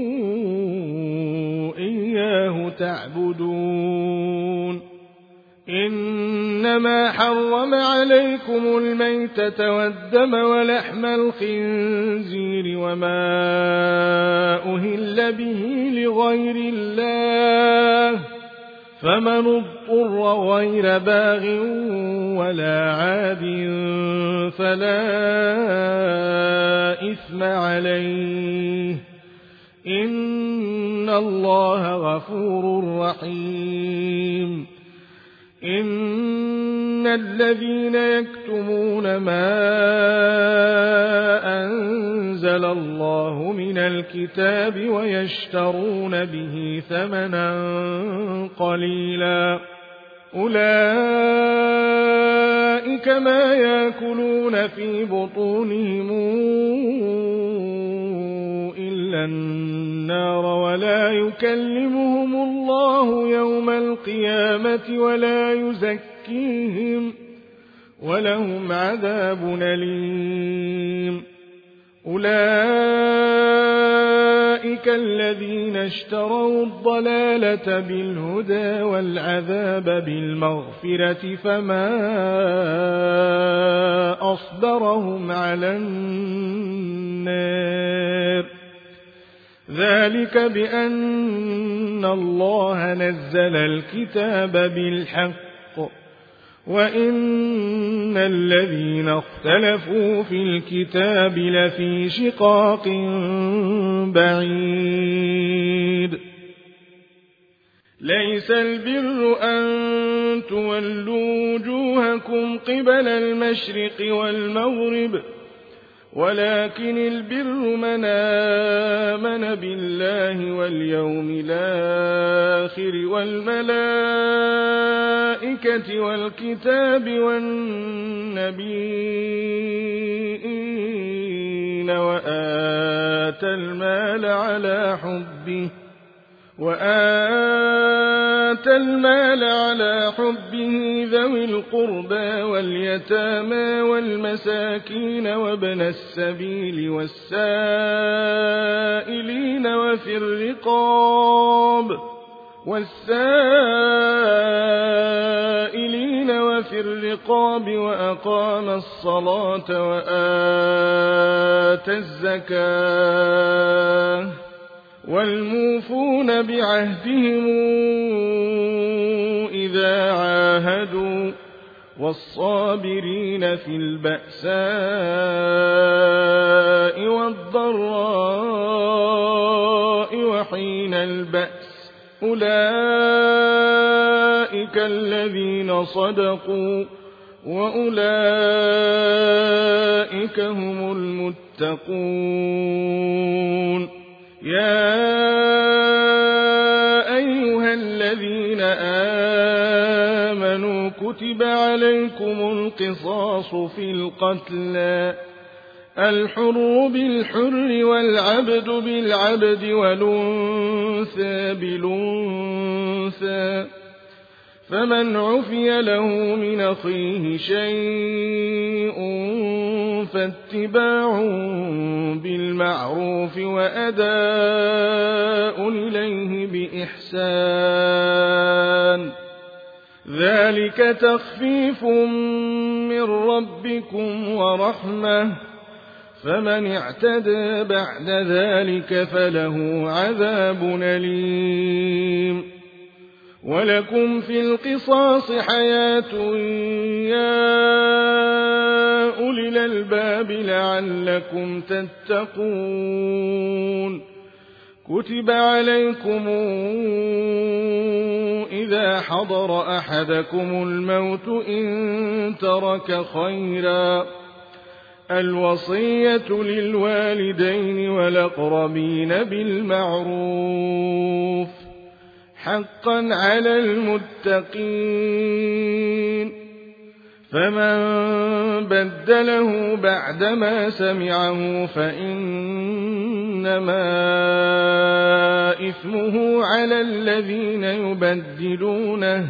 إياه تعبدون إنما حرم عليكم الميتة والدم ولحم الخنزير وما أهل به لغير الله فمن اضطر غير باغ ولا عاد فلا إثم عليه إن الله غفور رحيم إن الذين يكتمون ما أنزل الله من الكتاب ويشترون به ثمنا قليلا أولئك ما يأكلون في بطونهم إلا النار ولا يكلمهم الله يوم القيامة ولا يزكيهم ولهم عذاب أليم أولئك الذين اشتروا الضلالة بالهدى والعذاب بالمغفرة فما أصبرهم على النار ذلك بأن الله نزل الكتاب بالحق وإن الذين اختلفوا في الكتاب لفي شقاق بعيد ليس البر أن تولوا وجوهكم قبل المشرق والمغرب ولكن البر من آمن بالله واليوم الآخر والملائكة والكتاب والنبيين وآتى المال على حبه وآتى المال على حبه ذوي القربى واليتامى والمساكين وابن السبيل والسائلين وفي الرقاب والسائلين وفي الرقاب وأقام الصلاة وآتى الزكاة والموفون بعهدهم إذا عاهدوا والصابرين في البأساء والضراء وحين البأس أولئك الذين صدقوا وأولئك هم المتقون يا أيها الذين آمنوا كتب عليكم القصاص في القتلى الحر بالحر والعبد بالعبد والأنثى بالأنثى، فمن عفي له من أخيه شيء فاتباع بالمعروف وأداء إليه بإحسان، ذلك تخفيف من ربكم ورحمة، فمن اعتدى بعد ذلك فله عذاب أليم. ولكم في القصاص حياة يا أولي الألباب لعلكم تتقون. كتب عليكم إذا حضر أحدكم الموت إن ترك خيرا الوصية للوالدين والأقربين بالمعروف حقا على المتقين، فمن بدله بعدما سمعه فإنما إثمه على الذين يبدلونه،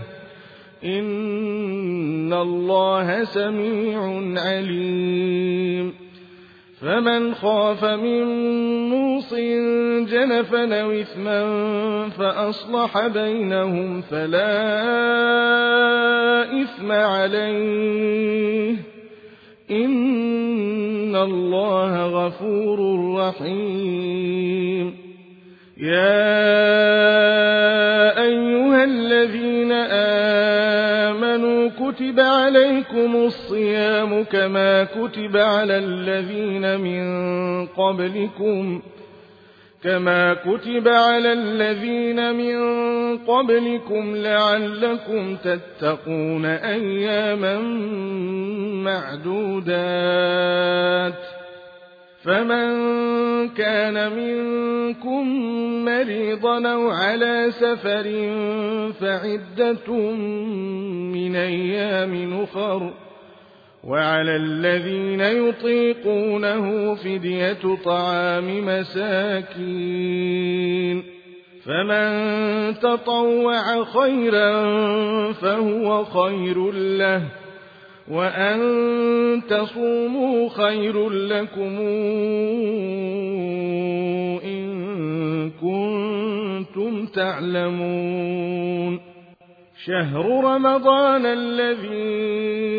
إن الله سميع عليم. فمن خاف من موص جنفا أو إثما فأصلح بينهم فلا إثم عليه، إن الله غفور رحيم. يا أيها الذين آمنوا كتب عليكم الصيام كما كتب على الذين من قبلكم كما كتب على الذين من قبلكم لعلكم تتقون أياما معدودات. فمن كان منكم مريضا أو على سفر فعدة من أيام أخر، وعلى الذين يطيقونه فدية طعام مساكين، فمن تطوع خيرا فهو خير له، وأن تصوموا خير لكم إن كنتم تعلمون. شهر رمضان الذي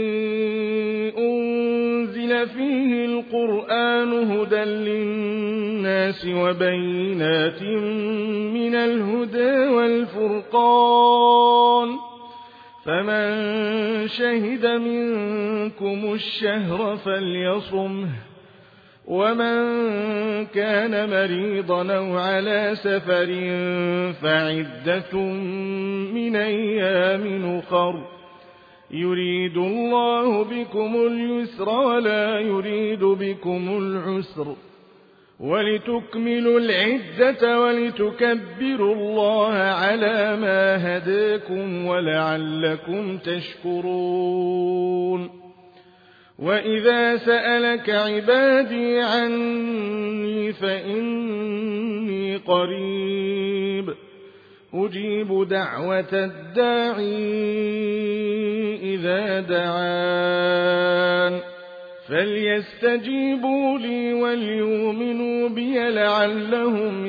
أنزل فيه القرآن هدى للناس وبينات من الهدى والفرقان، فمن شهد منكم الشهر فليصمه، ومن كان مريضا أو على سفر فعدة من أيام أخر، يريد الله بكم اليسر ولا يريد بكم العسر، ولتكملوا العدة ولتكبروا الله على ما هداكم ولعلكم تشكرون. وإذا سألك عبادي عني فإني قريب أجيب دعوة الداعي إذا دعان، فليستجيبوا لي وليؤمنوا بي لعلهم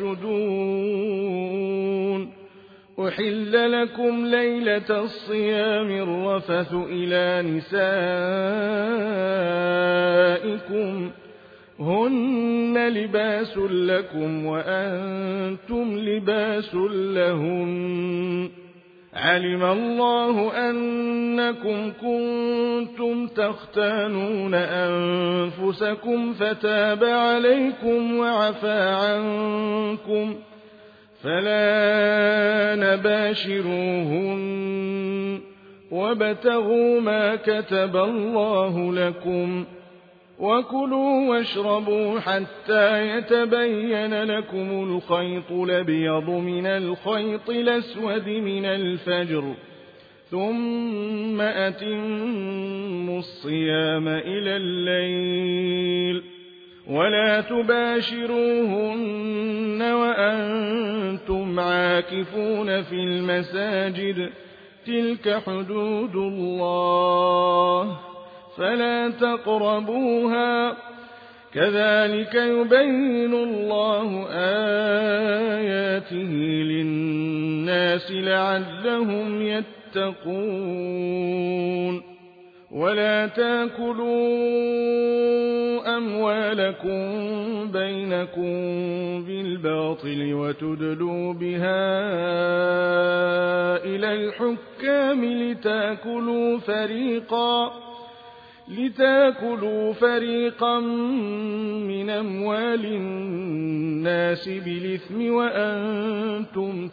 يرشدون. أحل لكم ليلة الصيام الرفث إلى نسائكم هن لباس لكم وأنتم لباس لهن، علم الله أنكم كنتم تختانون أنفسكم فتاب عليكم وعفى عنكم، فلا نباشروهن وابتغوا ما كتب الله لكم، وكلوا واشربوا حتى يتبين لكم الخيط الأبيض من الخيط الأسود من الفجر، ثم أتموا الصيام الصيام إلى الليل ولا تباشروهن وأنتم عاكفون في المساجد تلك حدود الله فلا تقربوها كذلك يبين الله آياته للناس لعلهم يتقون ولا تاكلوا أموالكم بينكم بالباطل وتدلوا بها إلى الحكام لتاكلوا فريقا لتاكلوا فريقا من أموال الناس بالإثم وأنتم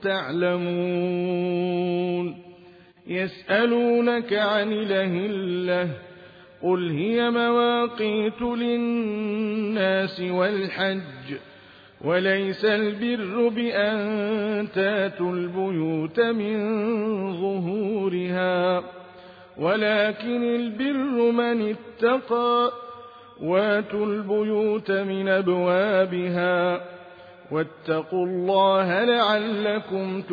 تعلمون يسألونك عن الأهلة قل هي مواقيت للناس والحج وليس البر بأن تاتوا البيوت من ظهورها ولكن البر من اتقى واتوا البيوت من أبوابها واتقوا الله لعلكم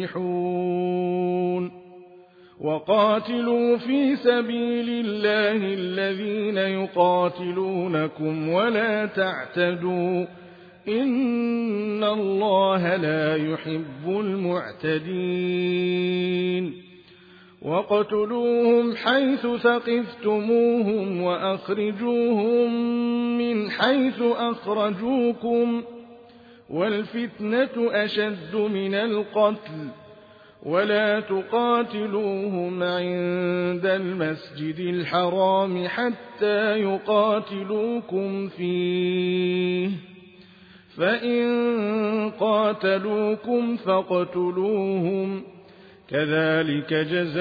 تفلحون وقاتلوا في سبيل الله الذين يقاتلونكم ولا تعتدوا إن الله لا يحب المعتدين وقتلوهم حيث ثقفتموهم وأخرجوهم من حيث أخرجوكم والفتنة أشد من القتل ولا تقاتلوهم عند المسجد الحرام حتى يقاتلوكم فيه فإن قاتلوكم فاقتلوهم كذلك جزاء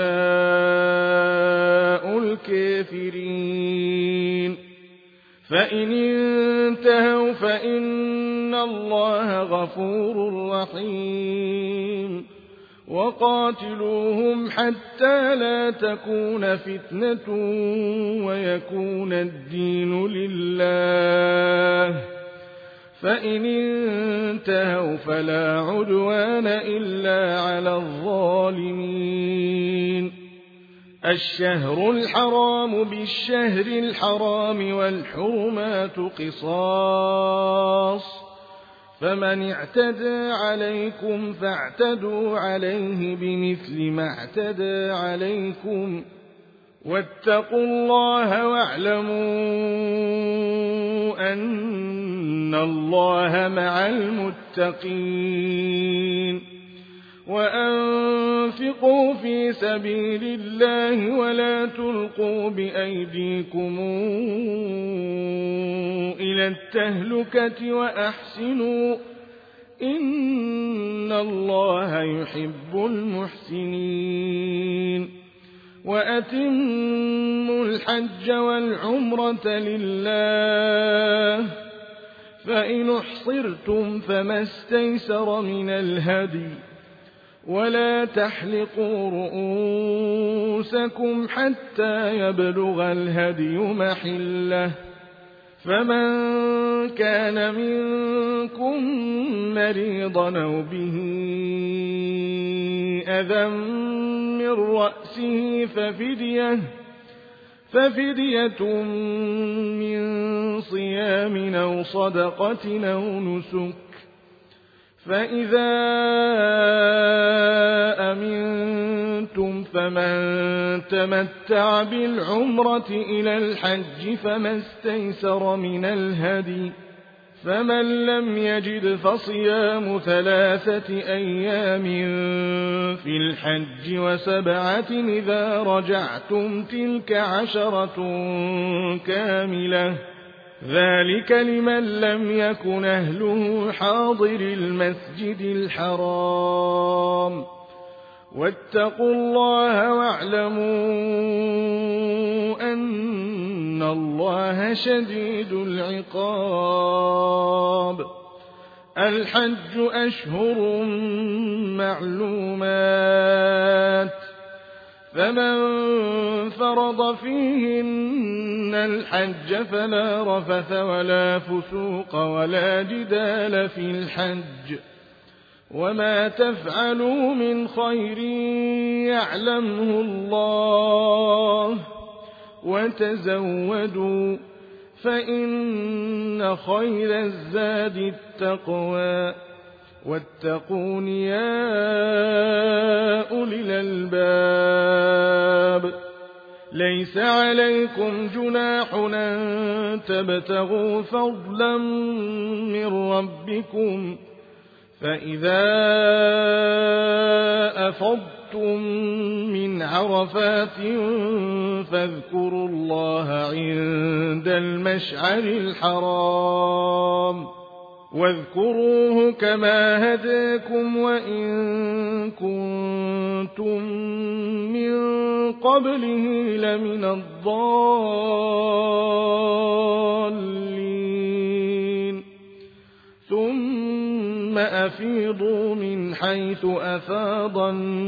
الكافرين فإن انتهوا فإن الله غفور رحيم وقاتلوهم حتى لا تكون فتنة ويكون الدين لله فإن انتهوا فلا عدوان إلا على الظالمين الشهر الحرام بالشهر الحرام والحرمات قصاص فمن اعتدى عليكم فاعتدوا عليه بمثل ما اعتدى عليكم واتقوا الله واعلموا أن الله مع المتقين وأنفقوا في سبيل الله ولا تلقوا بأيديكم إلى التهلكة وأحسنوا إن الله يحب المحسنين وأتموا الحج والعمرة لله فإن احصرتم فما استيسر من الهدي ولا تحلقوا رؤوسكم حتى يبلغ الهدي محله فمن كان منكم مريضا أو به أذى من رأسه ففدية ففدية من صيام أو صدقة أو نسك فإذا أمنتم فمن تمتع بالعمرة إلى الحج فما استيسر من الهدي فمن لم يجد فصيام ثلاثة أيام في الحج وسبعة إذا رجعتم تلك عشرة كاملة ذلك لمن لم يكن أهله حاضر المسجد الحرام واتقوا الله واعلموا أن الله شديد العقاب الحج أشهر معلومات فمن فرض فيهن الحج فلا رفث ولا فسوق ولا جدال في الحج وما تفعلوا من خير يعلمه الله وتزودوا فإن خير الزاد التقوى واتقون يا أولي الألباب ليس عليكم جناح أن تبتغوا فضلا من ربكم فإذا أفضتم من عرفات فاذكروا الله عند المشعر الحرام واذكروه كما هداكم وإن كنتم من قبله لمن الضالين ثم أفيضوا من حيث أفاض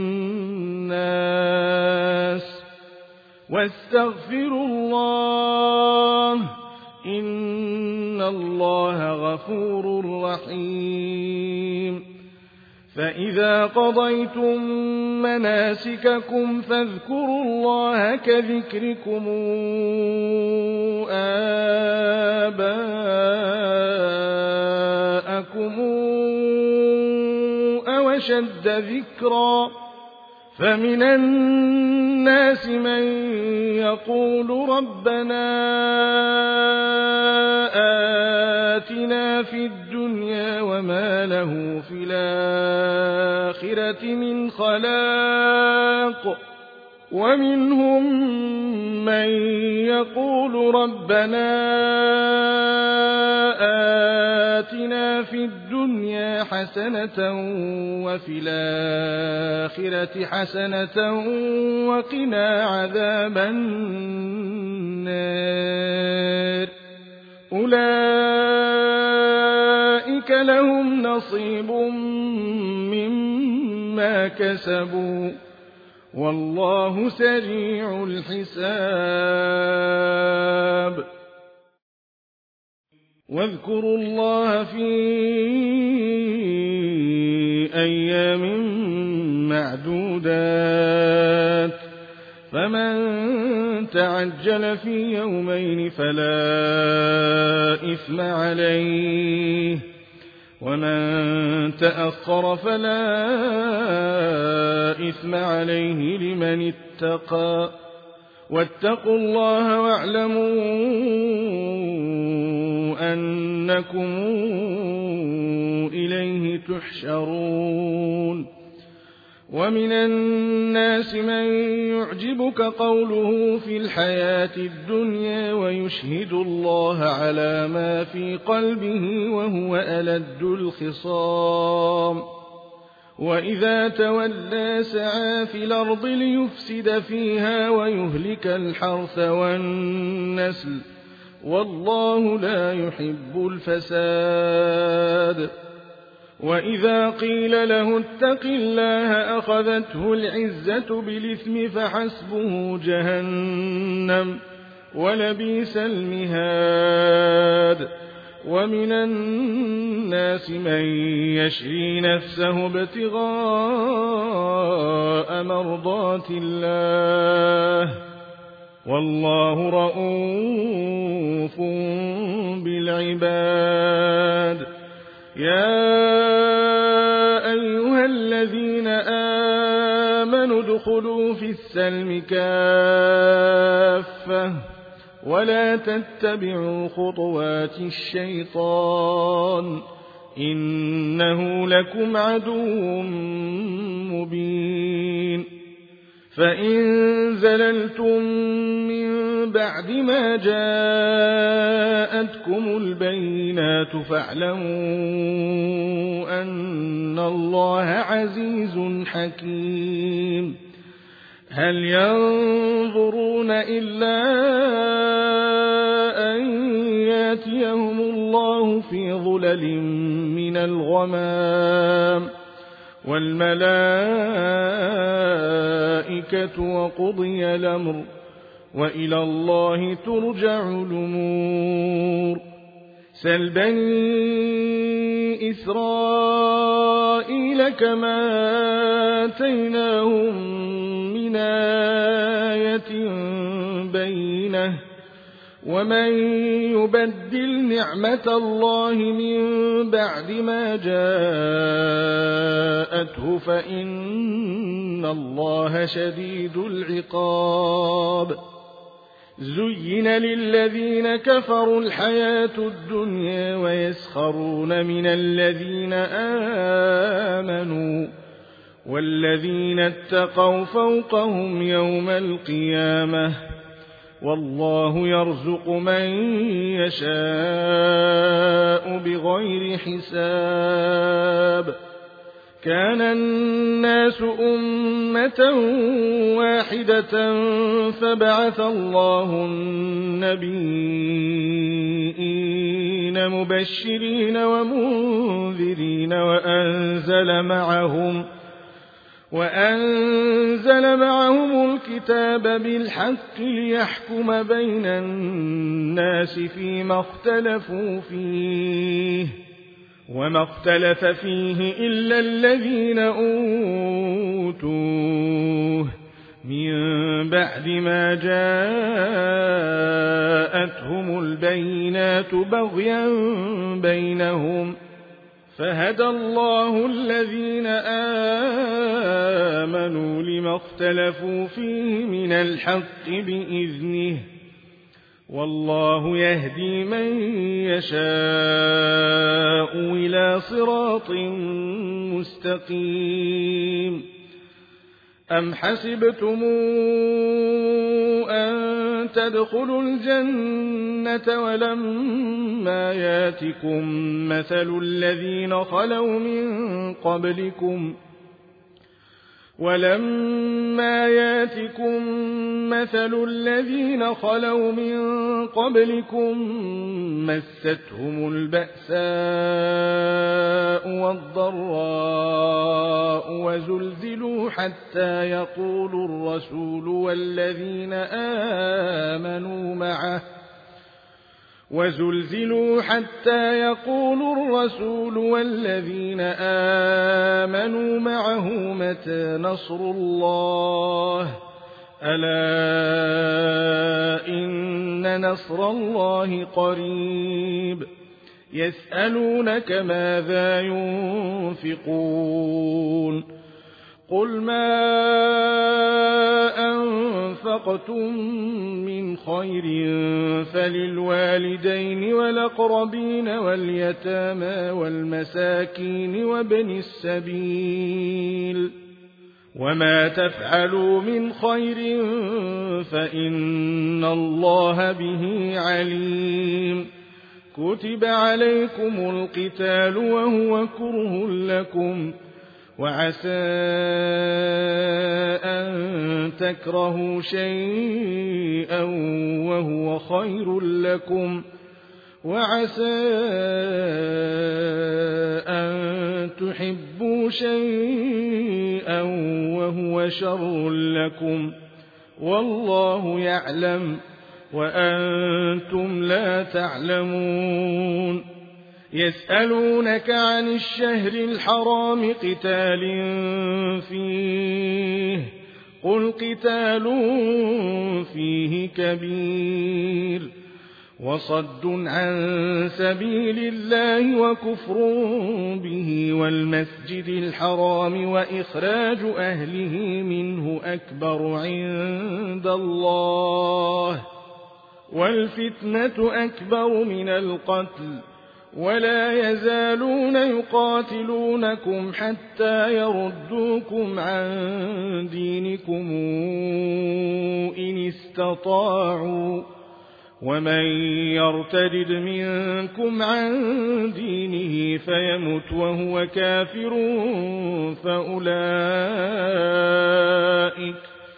الناس واستغفروا الله إن الله غفور رحيم فإذا قضيتم مناسككم فاذكروا الله كذكركم آباءكم أو أشد ذكرا فمن الناس من يقول ربنا آتنا في الدنيا وما له في الآخرة من خلاق ومنهم من يقول ربنا آتنا في الدنيا حسنة وفي الآخرة حسنة وقنا عذاب النار أولئك لهم نصيب مما كسبوا والله سريع الحساب واذكروا الله في أيام معدودات فمن تعجل في يومين فلا إثم عليه ومن تأخر فلا إثم عليه لمن اتقى واتقوا الله واعلموا أنكم إليه تحشرون ومن الناس من يعجبك قوله في الحياة الدنيا ويشهد الله على ما في قلبه وهو ألد الخصام وإذا تولى سعى في الأرض ليفسد فيها ويهلك الحرث والنسل والله لا يحب الفساد وإذا قيل له اتق الله أخذته العزة بالإثم فحسبه جهنم ولبئس المهاد ومن الناس من يشري نفسه ابتغاء مرضات الله والله رؤوف بالعباد يا أيها الذين آمنوا ادخلوا في السلم كافة ولا تتبعوا خطوات الشيطان إنه لكم عدو مبين فإن زللتم من بعد ما جاءتكم البينات فاعلموا أن الله عزيز حكيم هل ينظرون إلا أن ياتيهم الله في ظلل من الغمام والملائكة وقضي الأمر وإلى الله ترجع الأمور. سل بني إسرائيل كما آتيناهم من آية بينة ومن يبدل نعمة الله من بعد ما جاءته فإن الله شديد العقاب. زين للذين كفروا الحياة الدنيا ويسخرون من الذين آمنوا والذين اتقوا فوقهم يوم القيامة والله يرزق من يشاء بغير حساب. كان الناس أمة واحدة فبعث الله النبيين مبشرين ومنذرين وأنزل معهم وأنزل معهم الكتاب بالحق ليحكم بين الناس فيما اختلفوا فيه وما اختلف فيه إلا الذين أوتوه من بعد ما جاءتهم البينات بغيا بينهم فهدى الله الذين آمنوا لما اختلفوا فيه من الحق بإذنه والله يهدي من يشاء إلى صراط مستقيم. أم حسبتم أن تدخلوا الجنة ولما ياتكم مثل الذين خلوا من قبلكم ولما ياتكم مثل الذين خلوا من قبلكم مستهم البأساء والضراء وزلزلوا حتى يقول الرسول والذين آمنوا معه وزلزلوا حتى يقول الرسول والذين آمنوا معه متى نصر الله ألا إن نصر الله قريب. يسألونك ماذا ينفقون قل ما أنفقتم من خير فللوالدين والأقربين واليتامى والمساكين وابن السبيل وما تفعلوا من خير فإن الله به عليم. كتب عليكم القتال وهو كره لكم وعسى أن تكرهوا شيئا وهو خير لكم وعسى أن تحبوا شيئا وهو شر لكم والله يعلم وأنتم لا تعلمون. يسألونك عن الشهر الحرام قتال فيه قل قتال فيه كبير وصد عن سبيل الله وكفر به والمسجد الحرام وإخراج أهله منه أكبر عند الله والفتنة أكبر من القتل ولا يزالون يقاتلونكم حتى يردوكم عن دينكم إن استطاعوا ومن يرتد منكم عن دينه فيمت وهو كافر فأولئك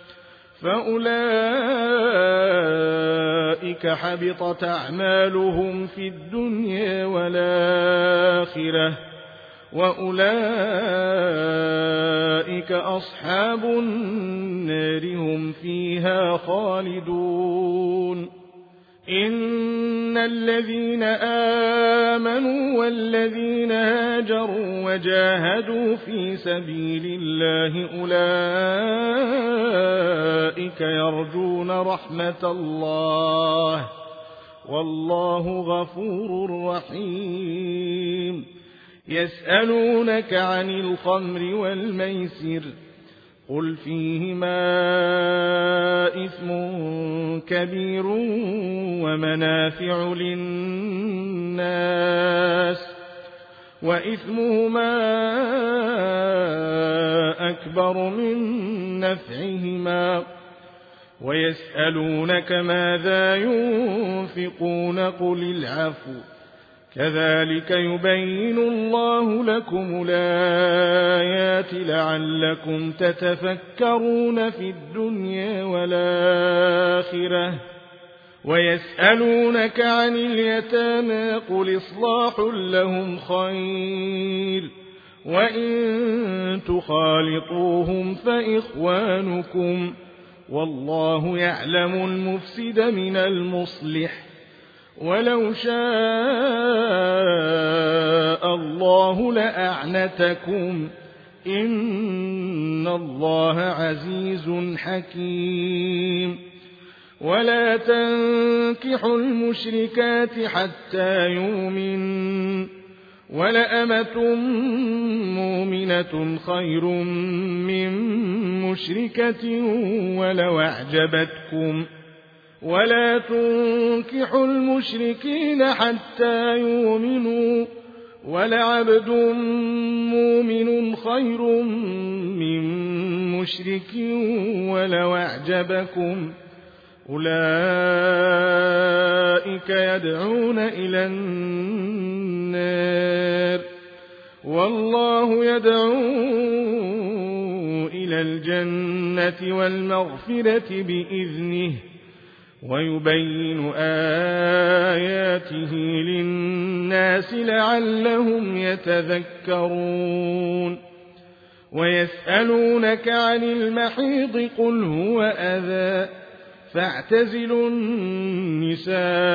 فأولئك حبطت أعمالهم في الدنيا والآخرة وأولئك أصحاب النار هم فيها خالدون إن الذين آمنوا والذين هاجروا وجاهدوا في سبيل الله أولئك يرجون رحمة الله والله غفور رحيم يسألونك عن الخمر والميسر قل فيهما إثم كبير ومنافع للناس وإثمهما أكبر من نفعهما ويسألونك ماذا ينفقون قل العفو كذلك يبين الله لكم الآيات لعلكم تتفكرون في الدنيا والآخرة ويسألونك عن اليتامى قل إصلاح لهم خير وإن تخالطوهم فإخوانكم والله يعلم المفسد من المصلح ولو شاء الله لأعنتكم إن الله عزيز حكيم ولا تنكحوا المشركات حتى يؤمنوا ولأمة مؤمنة خير من مشركة ولو أعجبتكم ولا تنكحوا المشركين حتى يؤمنوا ولعبد مؤمن خير من مشرك ولو أعجبكم أولئك يدعون إلى النار والله يدعو إلى الجنة والمغفرة بإذنه ويبين آياته للناس لعلهم يتذكرون ويسألونك عن المحيض قل هو أذى فاعتزلوا النساء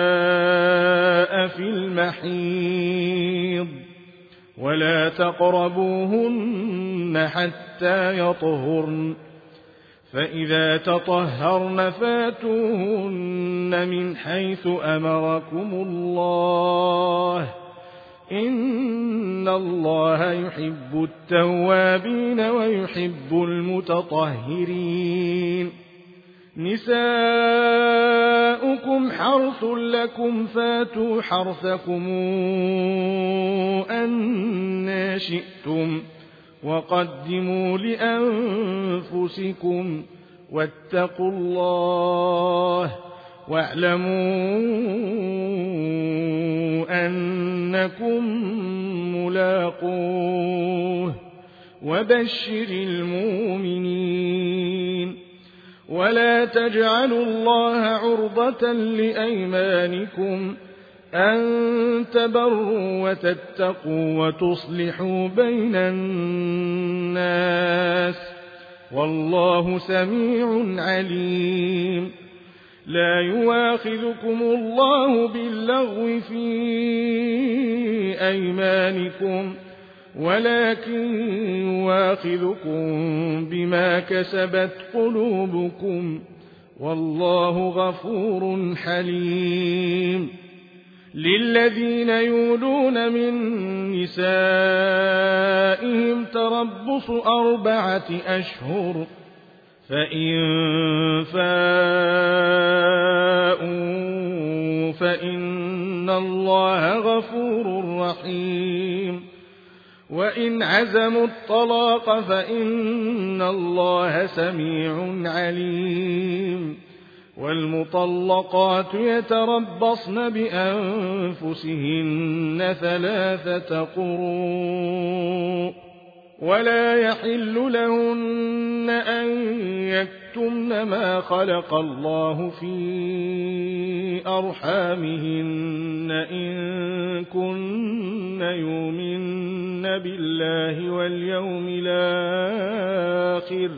في المحيض ولا تقربوهن حتى يطهرن فإذا تطهرن فاتوهن من حيث أمركم الله إن الله يحب التوابين ويحب المتطهرين نساؤكم حرث لكم فاتوا حرثكم أن شئتم وقدموا لأنفسكم واتقوا الله واعلموا أنكم ملاقوه وبشر المؤمنين ولا تجعلوا الله عرضة لأيمانكم أن تبروا وتتقوا وتصلحوا بين الناس والله سميع عليم لا يواخذكم الله باللغو في أيمانكم ولكن يواخذكم بما كسبت قلوبكم والله غفور حليم للذين يولون من نسائهم تربص أربعة أشهر فإن فاءوا فإن الله غفور رحيم وإن عزموا الطلاق فإن الله سميع عليم والمطلقات يتربصن بأنفسهن ثلاثة قروء ولا يحل لهن أن يكتمن ما خلق الله في أرحامهن إن كن يؤمن بالله واليوم الآخر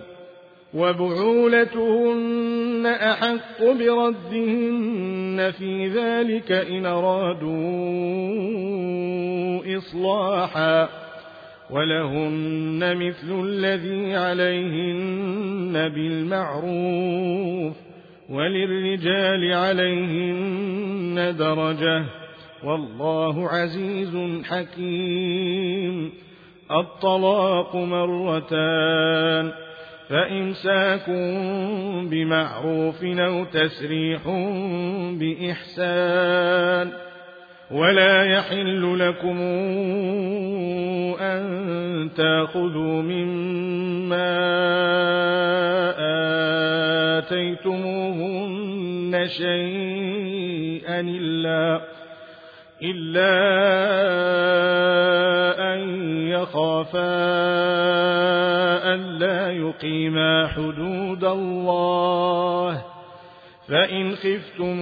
وبعولتهن أحق بردهن في ذلك إن أرادوا إصلاحا ولهن مثل الذي عليهن بالمعروف وللرجال عليهن درجة والله عزيز حكيم. الطلاق مرتان فإمساك بمعروف أو تسريح بإحسان ولا يحل لكم أن تأخذوا مما آتيتموهن شيئا إلا إلا أن يخافا ألا يقيما حدود الله فإن خفتم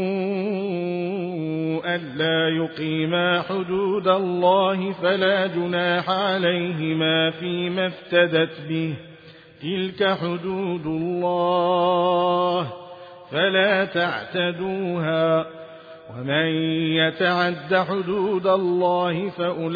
ألا يقيما حدود الله فلا جناح عليهما فيما افتدت به تلك حدود الله فلا تعتدوها ومن يتعد حدود الله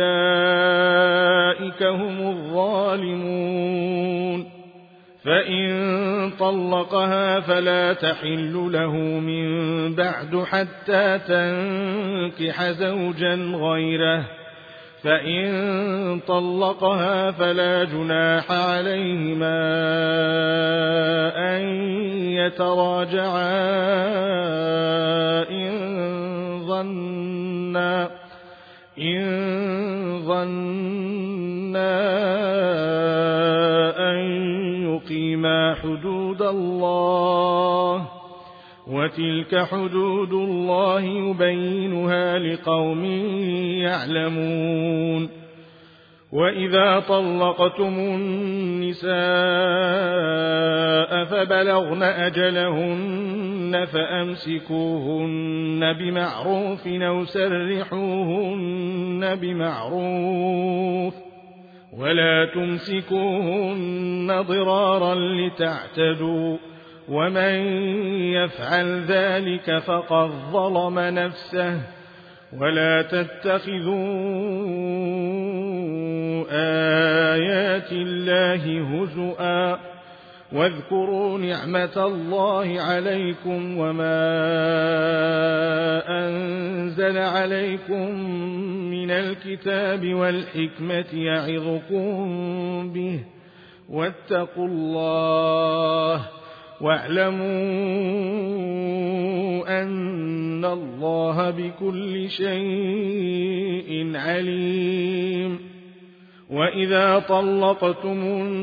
فأولئك هم الظالمون. فإن طلقها فلا تحل له من بعد حتى تنكح زوجا غيره فإن طلقها فلا جناح عليهما أن يتراجعا إن ظنا إن ظنا أن يقيما حدود الله وتلك حدود الله يبينها لقوم يعلمون. وإذا طلقتم النساء فبلغن أجلهن فأمسكوهن بمعروف أو سرحوهن بمعروف ولا تمسكوهن ضرارا لتعتدوا ومن يفعل ذلك فقد ظلم نفسه. ولا تتخذوا آيات الله هزؤا واذكروا نعمة الله عليكم وما أنزل عليكم من الكتاب والحكمة يعظكم به واتقوا الله واعلموا أن الله بكل شيء عليم. وإذا طلقتم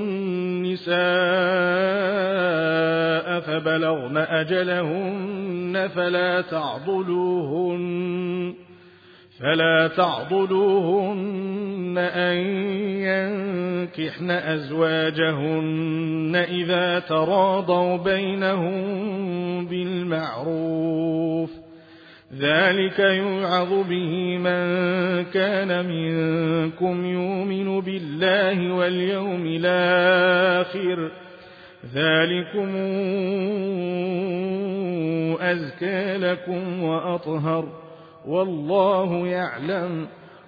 النساء فبلغن أجلهن فلا تعضلوهن فلا تعضلوهن أن ينكحن أزواجهن إذا تراضوا بينهم بالمعروف ذلك يوعظ به من كان منكم يؤمن بالله واليوم الآخر ذلكم أزكى لكم وأطهر والله يعلم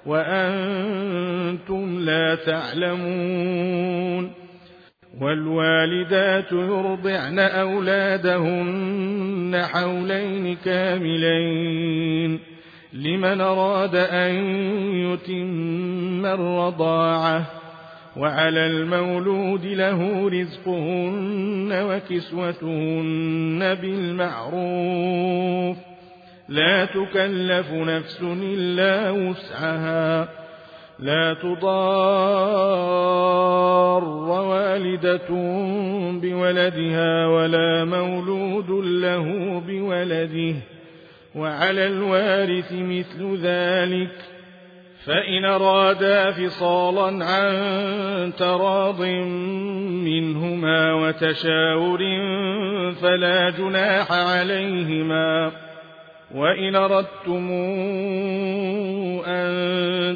وأنتم لا تعلمون. والوالدات يرضعن أولادهن حولين كاملين لمن أراد أن يتم الرضاعة وعلى المولود له رزقهن وكسوتهن بالمعروف لا تكلف نفس إلا وسعها لا تضار والدة بولدها ولا مولود له بولده وعلى الوارث مثل ذلك فإن أرادا فصالا عن تراض منهما وتشاور فلا جناح عليهما وإن أردتم أن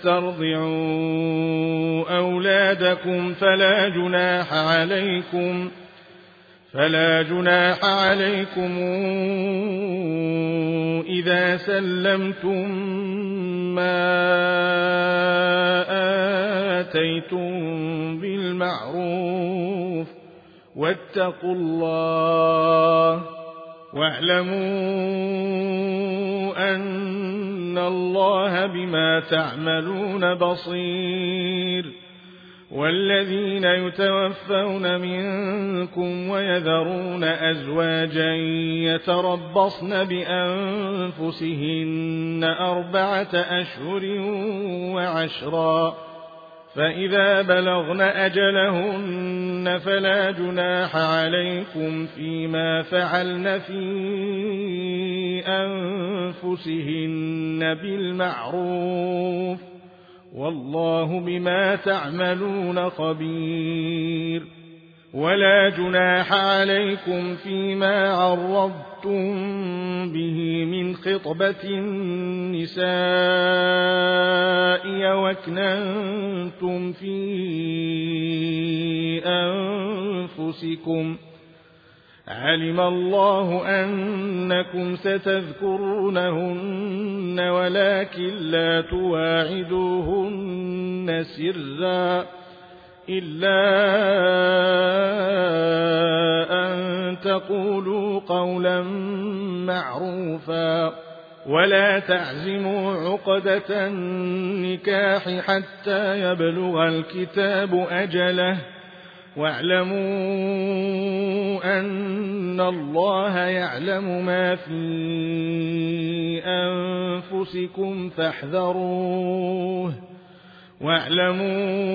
تسترضعوا أولادكم فلا جناح عليكم فلا جناح عليكم إذا سلمتم ما آتيتم بالمعروف واتقوا الله واعلموا أن الله بما تعملون بصير. والذين يتوفون منكم ويذرون أزواجا يتربصن بأنفسهن أربعة أشهر وعشرا فإذا بلغن أجلهن فلا جناح عليكم فيما فعلن في أنفسهن بالمعروف والله بما تعملون خبير. ولا جناح عليكم فيما عرضتم به من خطبة النساء وأكننتم في أنفسكم علم الله أنكم ستذكرونهن ولكن لا تواعدوهن سرا إلا أن تقولوا قولا معروفا ولا تعزموا عقدة النكاح حتى يبلغ الكتاب أجله واعلموا أن الله يعلم ما في أنفسكم فاحذروه واعلموا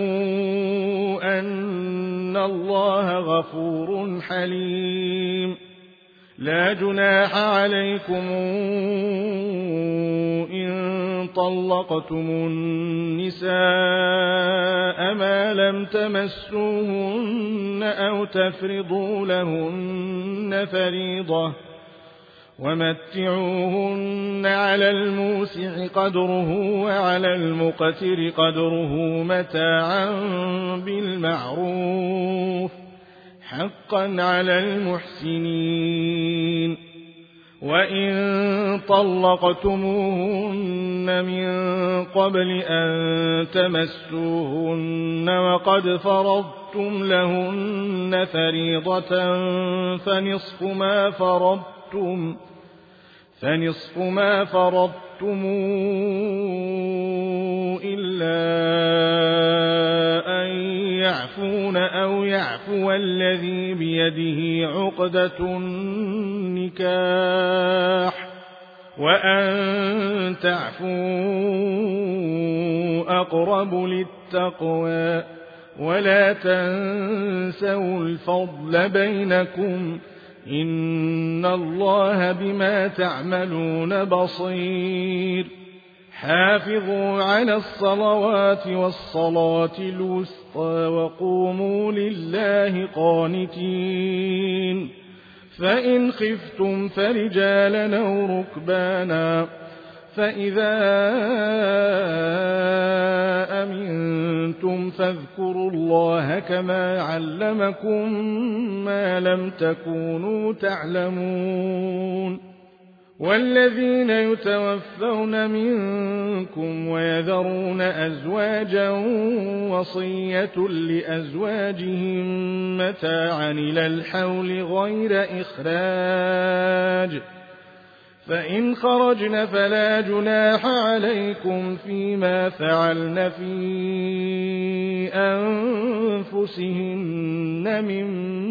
أن الله غفور حليم. لا جناح عليكم إن طلقتم النساء ما لم تمسوهن أو تفرضوا لهن فريضة ومتعوهن على الموسع قدره وعلى المقتر قدره متاعا بالمعروف حقا على المحسنين. وإن طلقتموهن من قبل أن تمسوهن وقد فرضتم لهن فريضة فنصف ما فرضتم فنصف ما فرضتم إلا أن يعفون أو يعفو الذي بيده عقدة النكاح وأن تعفوا أقرب للتقوى ولا تنسوا الفضل بينكم إن الله بما تعملون بصير. حافظوا على الصلوات والصلاة الوسطى وقوموا لله قانتين. فإن خفتم فرجالا أو ركبانا فإذا أمنتم فاذكروا الله كما علمكم ما لم تكونوا تعلمون. والذين يتوفون منكم ويذرون أزواجا وصية لأزواجهم متاعا إلى الحول غير إخراج فإن خرجن فلا جناح عليكم فيما فعلن في أنفسهن من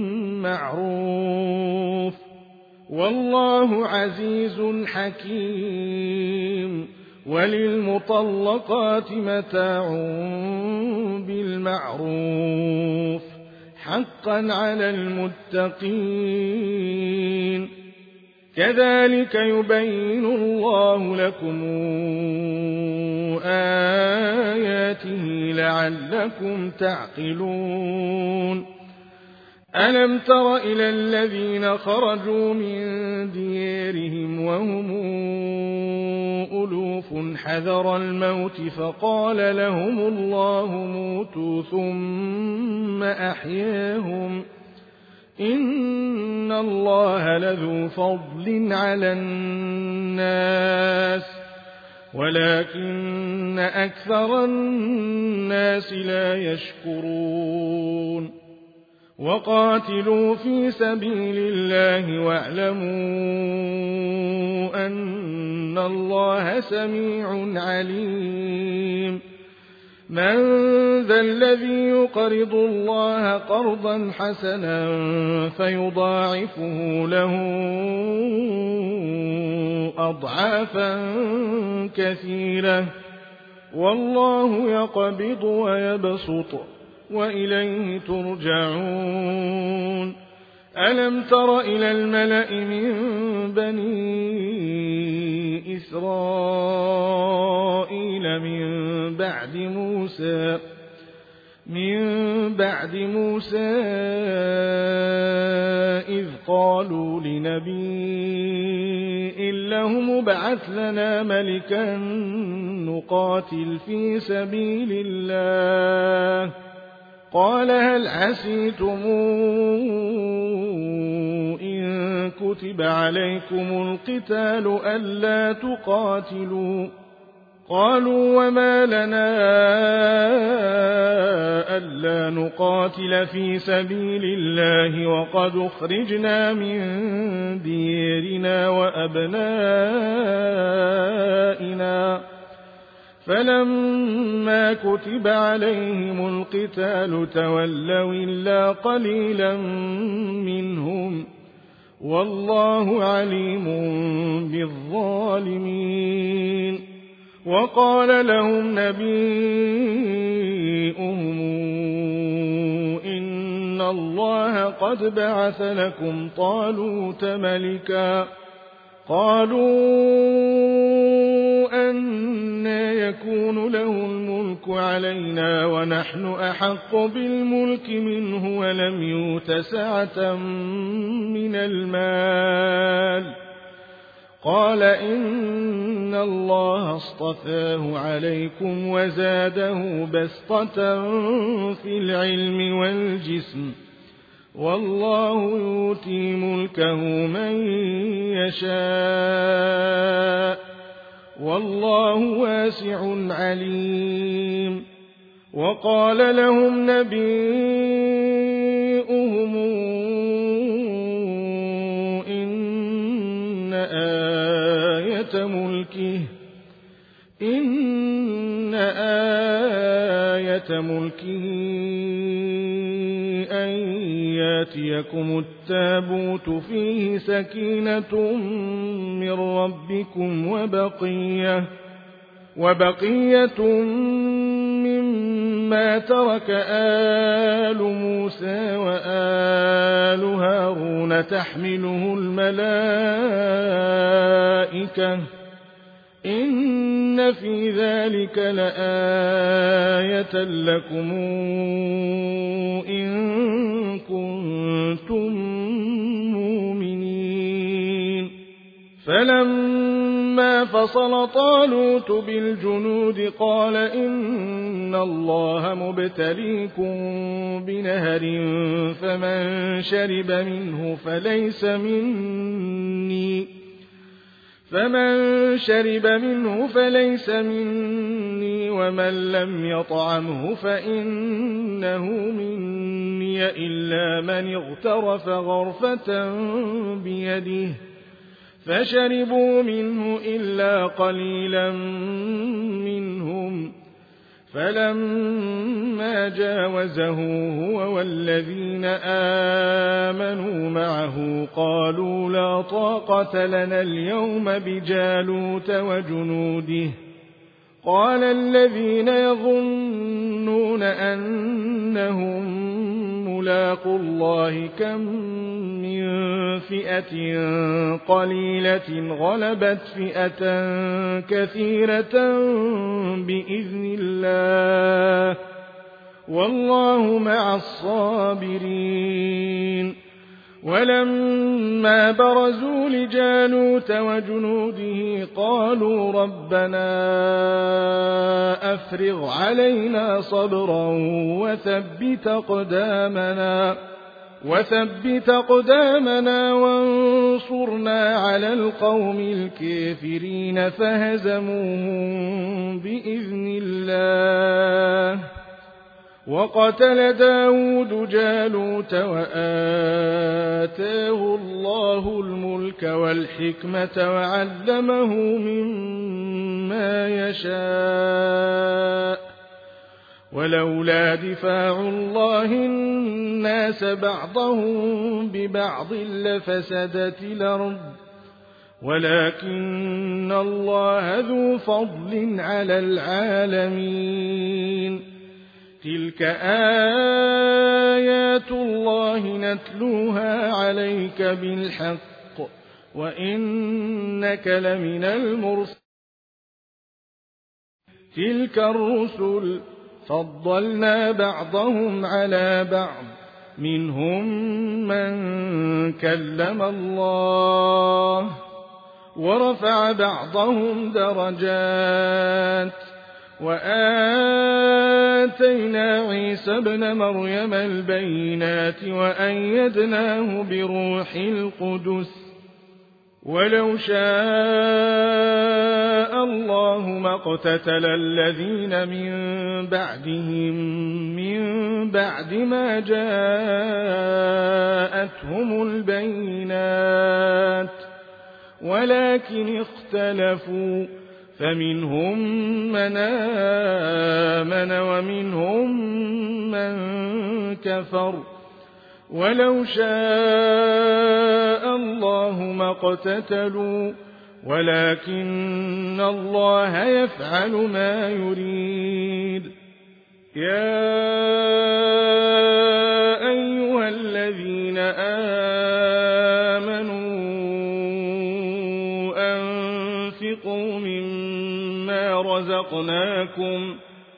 معروف والله عزيز حكيم. وللمطلقات متاع بالمعروف حقا على المتقين. كذلك يبين الله لكم آياته لعلكم تعقلون. ألم تر إلى الذين خرجوا من ديارهم وهم ألوف حذر الموت فقال لهم الله موتوا ثم أحياهم إن الله لذو فضل على الناس ولكن أكثر الناس لا يشكرون وقاتلوا في سبيل الله واعلموا أن الله سميع عليم من ذا الذي يقرض الله قرضا حسنا فيضاعفه له أضعافا كثيرة والله يقبض ويبسط وإليه ترجعون ألم تر إلى الملأ من بني إسرائيل من بعد موسى من بعد موسى إذ قالوا لنبي لهم ابعث لنا ملكا نقاتل في سبيل الله قال هل عسيتم إن كتب عليكم القتال ألا تقاتلوا قالوا وما لنا ألا نقاتل في سبيل الله وقد أخرجنا من ديارنا وأبنائنا فلما كتب عليهم القتال تولوا إلا قليلا منهم والله عليم بالظالمين وقال لهم نبيهم إن الله قد بعث لكم طالوت ملكا قالوا أنى يكون له الملك علينا ونحن أحق بالملك منه ولم يؤت سعة من المال قال إن الله اصطفاه عليكم وزاده بسطة في العلم والجسم والله يؤتي ملكه من يشاء والله واسع عليم وقال لهم نبيهم إن آية ملكه إن آية ملكه أن ياتيكم التابوت فيه سكينة من ربكم وبقية وبقية مما ترك آل موسى وآل هارون تحمله الملائكة إن في ذلك لآية لكم إن كنتم مؤمنين فلما فصل طالوت بالجنود قال إن الله مبتليكم بنهر فمن شرب منه فليس مني فمن شرب منه فليس مني ومن لم يطعمه فإنه مني إلا من اغترف غرفة بيده فشربوا منه إلا قليلا منهم فلما جاوزه هو والذين آمنوا معه قالوا لا طاقة لنا اليوم بجالوت وجنوده قال الذين يظنون أنهم ملاقو الله كم من فئة قليلة غلبت فئة كثيرة بإذن الله والله مع الصابرين ولما برزوا لجالوت وجنوده قالوا ربنا أفرغ علينا صبرا وثبت أقدامنا وثبت أقدامنا وانصرنا على القوم الكافرين فهزموهم بإذن الله وقتل داود جالوت وآتاه الله الملك والحكمة وعلمه مما يشاء ولولا دفاع الله الناس بعضهم ببعض لفسدت الأرض ولكن الله ذو فضل على العالمين تلك آيات الله نتلوها عليك بالحق وإنك لمن المرسلين تلك الرسل فضلنا بعضهم على بعض منهم من كلم الله ورفع بعضهم درجات وآتينا عيسى ابن مريم البينات وأيدناه بروح القدس ولو شاء الله ما اقتتل الذين من بعدهم من بعد ما جاءتهم البينات ولكن اختلفوا فمنهم من آمن ومنهم من كفر ولو شاء الله ما اقتتلوا ولكن الله يفعل ما يريد يا أيها الذين آمنوا أنفقوا مما رزقناكم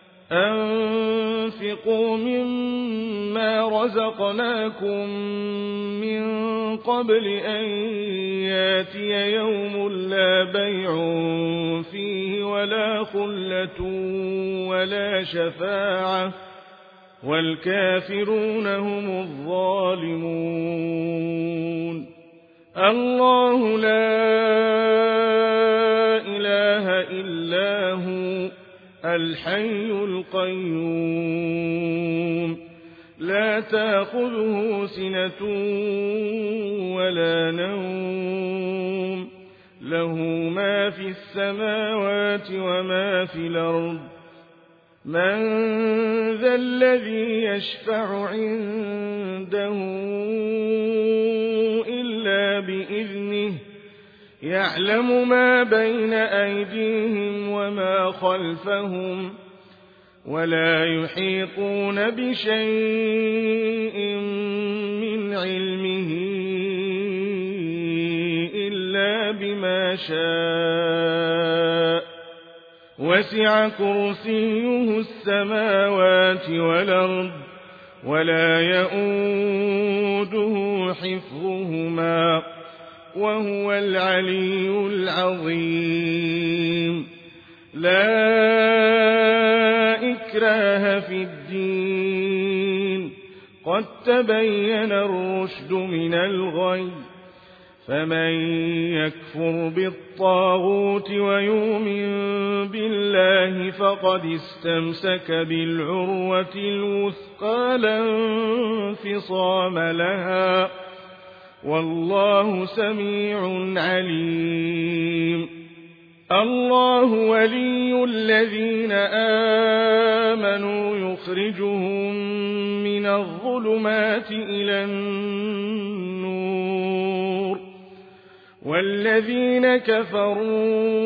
أنفقوا مما رزقناكم من قبل أن ياتي يوم لا بيع فيه ولا خلة ولا شفاعة والكافرون هم الظالمون الله لا إله إلا هو الحي القيوم لا تأخذه سنة ولا نوم له ما في السماوات وما في الأرض من ذا الذي يشفع عنده إلا بإذنه يعلم ما بين أيديهم وما خلفهم ولا يحيطون بشيء من علمه إلا بما شاء وسع كرسيه السماوات والأرض ولا يؤوده حفظهما وهو العلي العظيم لا إكراه في الدين قد تبين الرشد من الغي فمن يكفر بالطاغوت ويؤمن بالله فقد استمسك بالعروة الوثقى لا انفصام لها والله سميع عليم الله ولي الذين آمنوا يخرجهم من الظلمات إلى النور والذين كفروا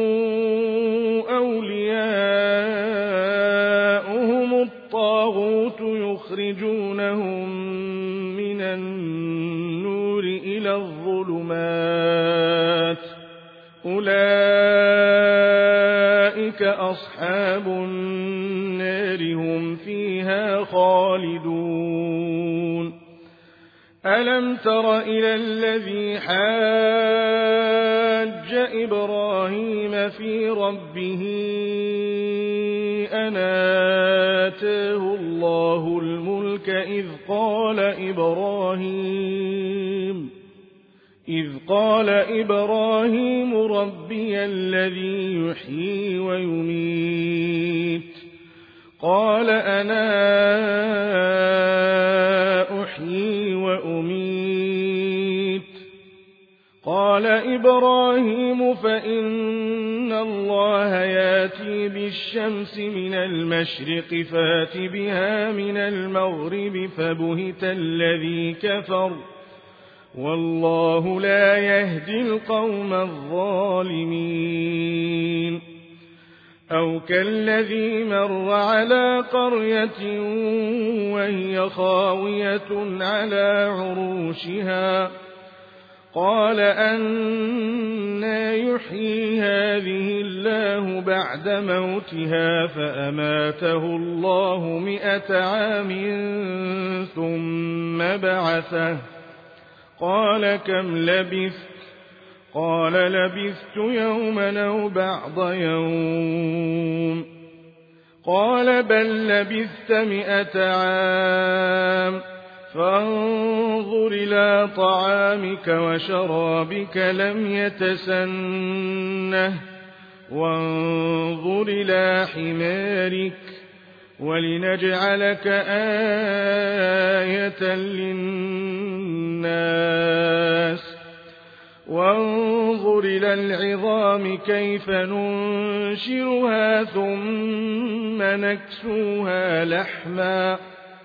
أولياؤهم الطاغوت يخرجونهم من النور إلى الظلمات أولئك أولئك أصحاب النار هم فيها خالدون ألم تر إلى الذي حاج إبراهيم في ربه أن آتاه الله الملك إذ قال إبراهيم إذ قال إبراهيم ربي الذي يحيي ويميت قال أنا أحيي وأميت قال إبراهيم فإن الله ياتي بالشمس من المشرق فات بها من المغرب فبهت الذي كفر والله لا يهدي القوم الظالمين أو كالذي مر على قرية وهي خاوية على عروشها قال أنى يحيي هذه الله بعد موتها فأماته الله مئة عام ثم بعثه قال كم لبثت قال لبثت يوما أو بعض يوم قال بل لبثت مئة عام فانظر إلى طعامك وشرابك لم يتسنه وانظر إلى حمارك ولنجعلك آية للناس وانظر إلى العظام كيف ننشرها ثم نكسوها لحما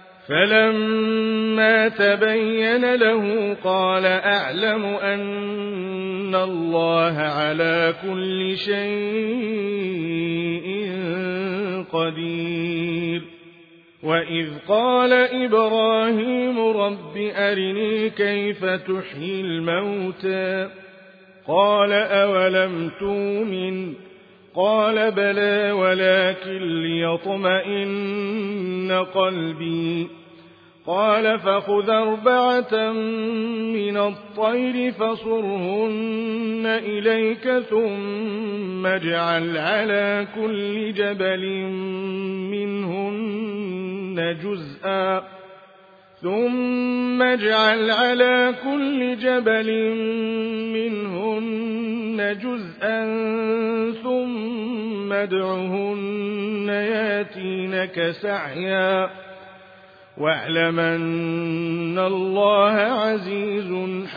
فلما تبين له قال أعلم أن الله على كل شيء قدير وإذ قال إبراهيم رب أرني كيف تحيي الموتى قال أولم تؤمن قال بلى ولكن ليطمئن قلبي قال فخذ أربعة من الطير فصرهن إليك ثم اجعل على كل جبل منهن جزءا ثم اجعل على كل جبل منهن جزءا ثم ادعهن ياتينك سعيا واعلم أن الله عزيز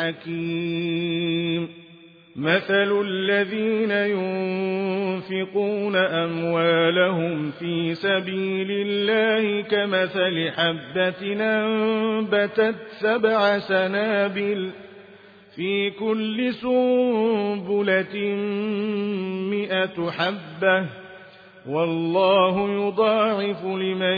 حكيم مثل الذين ينفقون أموالهم في سبيل الله كمثل حبة أنبتت سبع سنابل في كل سنبلة مئة حبة والله يضاعف لمن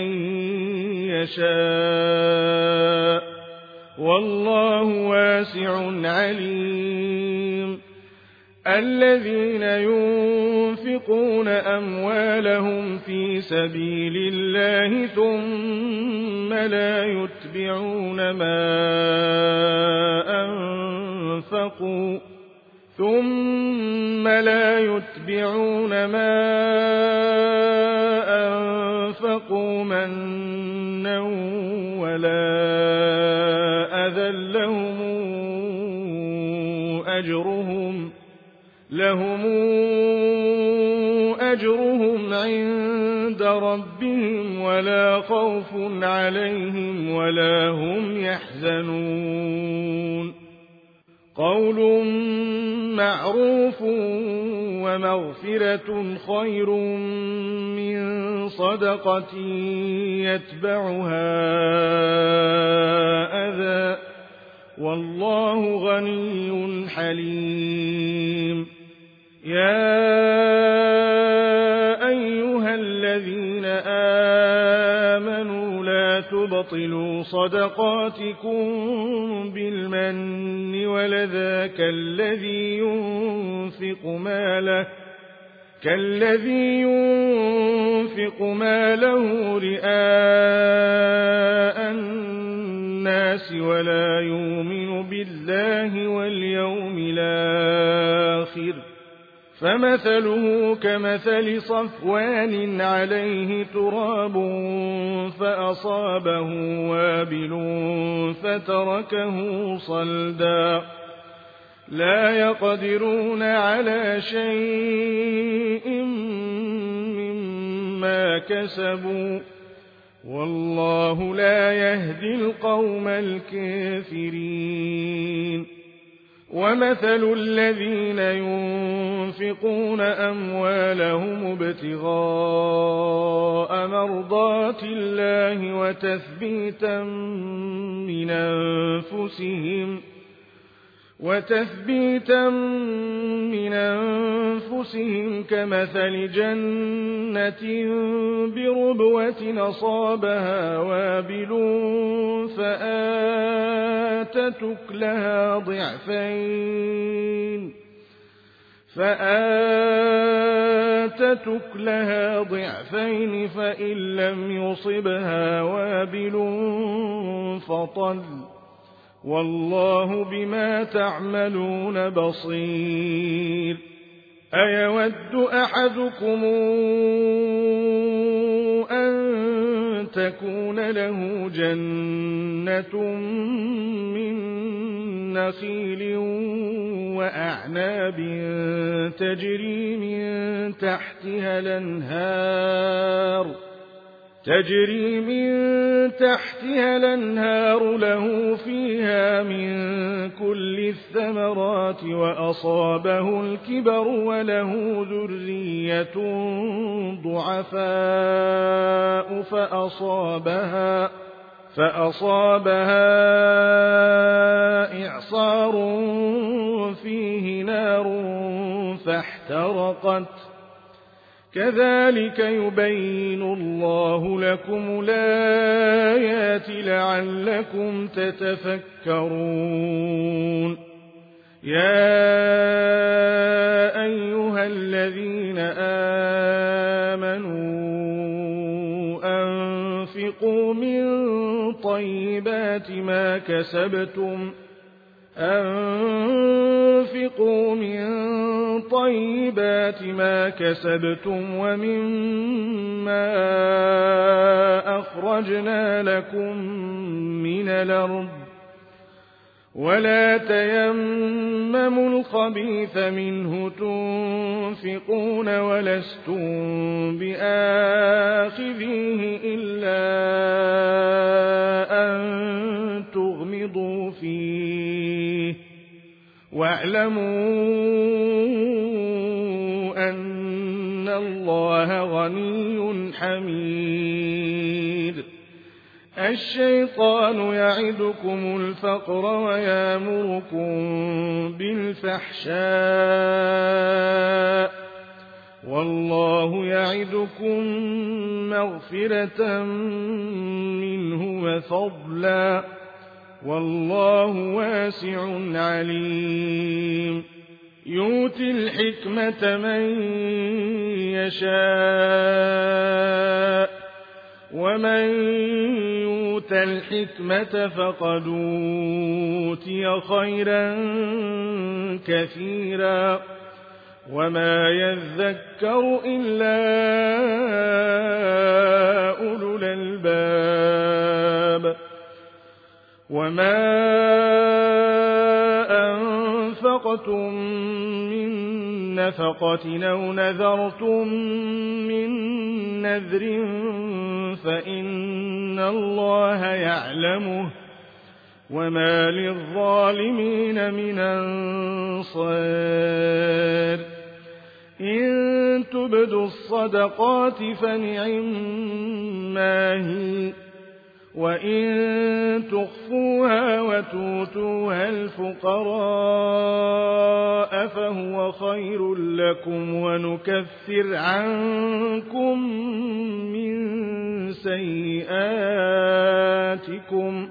يشاء والله واسع عليم الذين ينفقون أموالهم في سبيل الله ثم لا يتبعون ما أنفقوا ثم لا يتبعون ما أنفقوا منا ولا أذى لهم أجرهم لهم أجرهم عند ربهم ولا خوف عليهم ولا هم يحزنون قول معروف ومغفرة خير من صدقة يتبعها أذى والله غني حليم يا أيها الذين آمنوا لا تبطلوا صدقاتكم بالمن ولذا كالذي ينفق ماله كالذي ينفق ماله رئاء الناس ولا يؤمن بالله واليوم الآخر فمثله كمثل صفوان عليه تراب فأصابه وابل فتركه صلدا لا يقدرون على شيء مما كسبوا والله لا يهدي القوم الكافرين ومثل الذين ينفقون أموالهم ابتغاء مرضات الله وتثبيتا من أنفسهم وتثبيتا من أنفسهم كمثل جنة بربوة أصابها وابل فآتت أكلها ضعفين فآتت أكلها ضعفين فإن لم يصبها وابل فطل والله بما تعملون بصير أيود أحدكم أن تكون له جنة من نخيل وأعناب تجري من تحتها الأنهار تجري من تحتها الأنهار له فيها من كل الثمرات وأصابه الكبر وله ذرية ضعفاء فأصابها فأصابها إعصار فيه نار فاحترقت كذلك يبين الله لكم الآيات لعلكم تتفكرون يا أيها الذين آمنوا أنفقوا من طيبات ما كسبتم أنفقوا من طيبات ما كسبتم ومما أخرجنا لكم من الأرض ولا تيمموا الخبيث منه تنفقون ولستم بآخذيه إلا أن تغمضوا فيه واعلموا أن الله غني حميد الشيطان يعدكم الفقر ويأمركم بالفحشاء والله يعدكم مغفرة منه وفضلا والله واسع عليم يؤتي الحكمة من يشاء ومن يؤت الحكمة فقد أوتي خيرا كثيرا وما يذكر إلا أولو الألباب وما أنفقتم من نفقة أو نذرتم من نذر فإن الله يعلمه وما للظالمين من أنصار إن تبدوا الصدقات فنعما هي وإن تخفوها وتؤتوها الفقراء فهو خير لكم ونكفر عنكم من سيئاتكم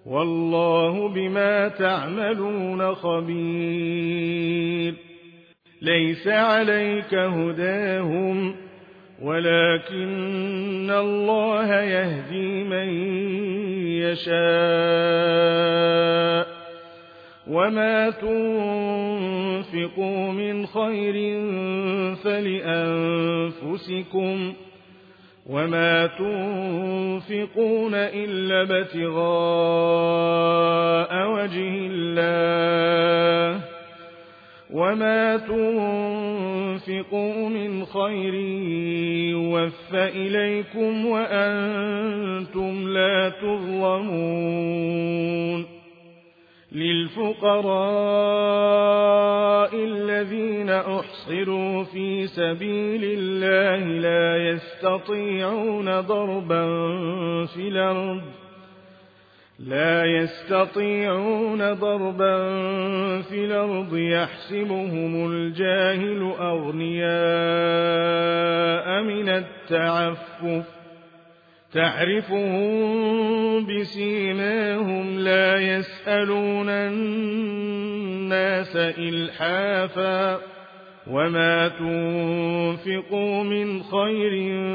والله بما تعملون خبير ليس عليك هداهم ولكن الله يهدي من يشاء وما تنفقوا من خير فلأنفسكم وما تنفقون إلا ابتغاء وجه الله وما تنفقوا من خير يوفى إليكم وأنتم لا تظلمون للفقراء الذين أحصروا في سبيل الله لا يستطيعون ضربا في الأرض لا يستطيعون ضربا في الأرض يحسبهم الجاهل أغنياء من التعفف تعرفهم بسيماهم لا يسألون الناس إلحافا وما تنفقوا من خير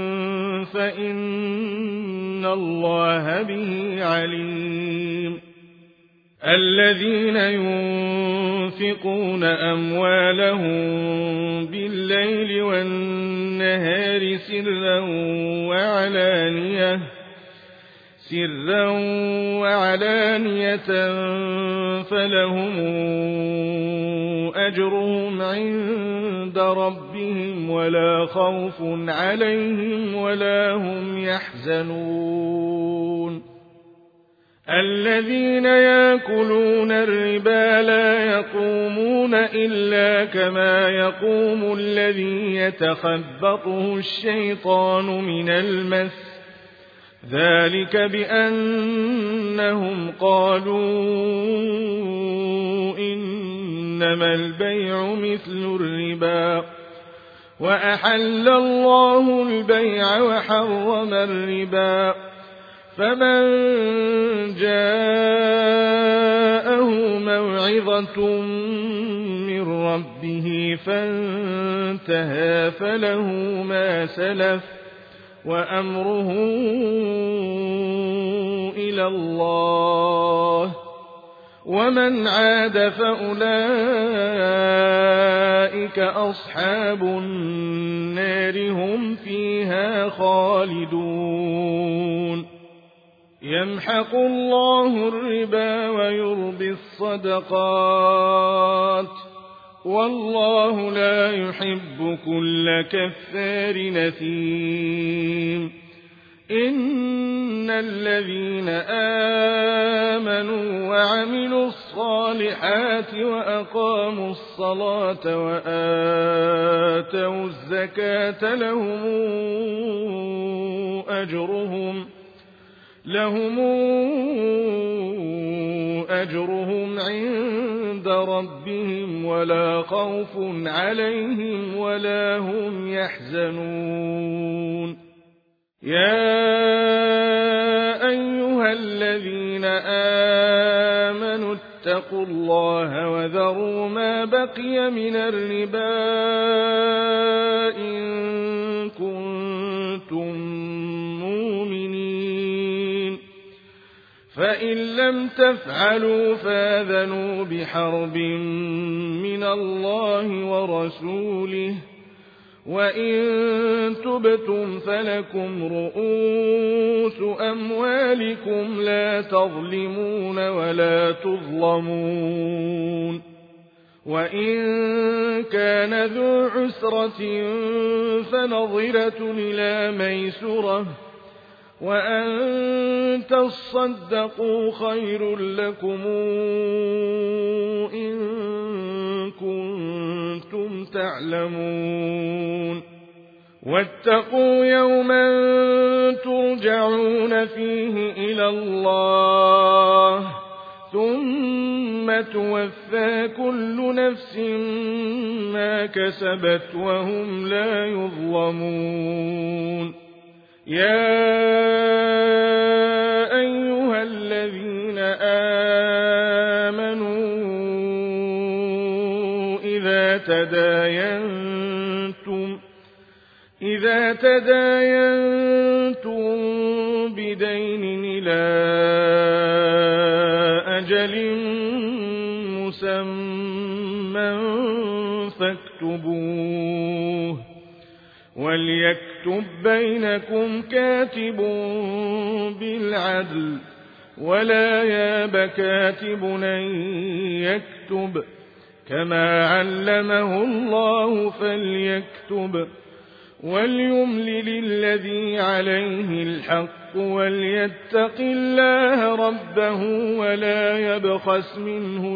فإن الله به عليم الذين ينفقون أموالهم بالليل والنهار سرا وعلانية سرا وعلانية فلهم أجرهم عند ربهم ولا خوف عليهم ولا هم يحزنون الذين يأكلون الربا لا يقومون إلا كما يقوم الذي يتخبطه الشيطان من المس ذلك بأنهم قالوا إنما البيع مثل الربا وأحل الله البيع وحرم الربا فمن جاءه موعظة من ربه فانتهى فله ما سلف وأمره إلى الله ومن عاد فأولئك أصحاب النار هم فيها خالدون يمحق الله الربا ويربي الصدقات والله لا يحب كل كفار نثيم إن الذين آمنوا وعملوا الصالحات وأقاموا الصلاة وآتوا الزكاة لهم أجرهم لهم أجرهم عند ربهم ولا خوف عليهم ولا هم يحزنون يا أيها الذين آمنوا اتقوا الله وذروا ما بقي من الربا إن كنتم مؤمنين فإن لم تفعلوا فآذنوا بحرب من الله ورسوله وإن تبتم فلكم رؤوس أموالكم لا تظلمون ولا تظلمون وإن كان ذو عسرة فنظرة إلى ميسرة وأن تصدقوا خير لكم إن كنتم تعلمون واتقوا يوما ترجعون فيه إلى الله ثم توفى كل نفس ما كسبت وهم لا يظلمون يا أيها الذين آمنوا إذا تداينتم إذا تداينتم بدين إلى أجل مسمى فاكتبوه وليكتب بينكم كاتب بالعدل ولا ياب كاتب أن يكتب كما علمه الله فليكتب وليملل الذي عليه الحق وليتق الله ربه ولا يبخس منه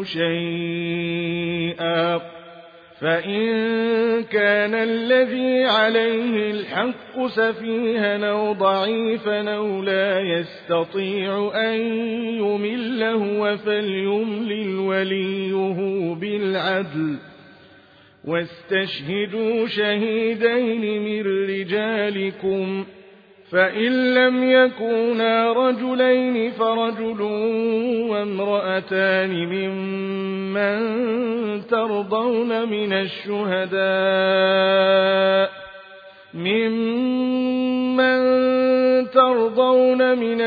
شيئا فإن كان الذي عليه الحق سفيها أو ضعيفا أو لا يستطيع أن يمل هو فليملل وليه بالعدل واستشهدوا شهيدين من رجالكم فإن لم يكونا رجلين فرجل وامرأتان ممن ترضون من الشهداء ممن ترضون من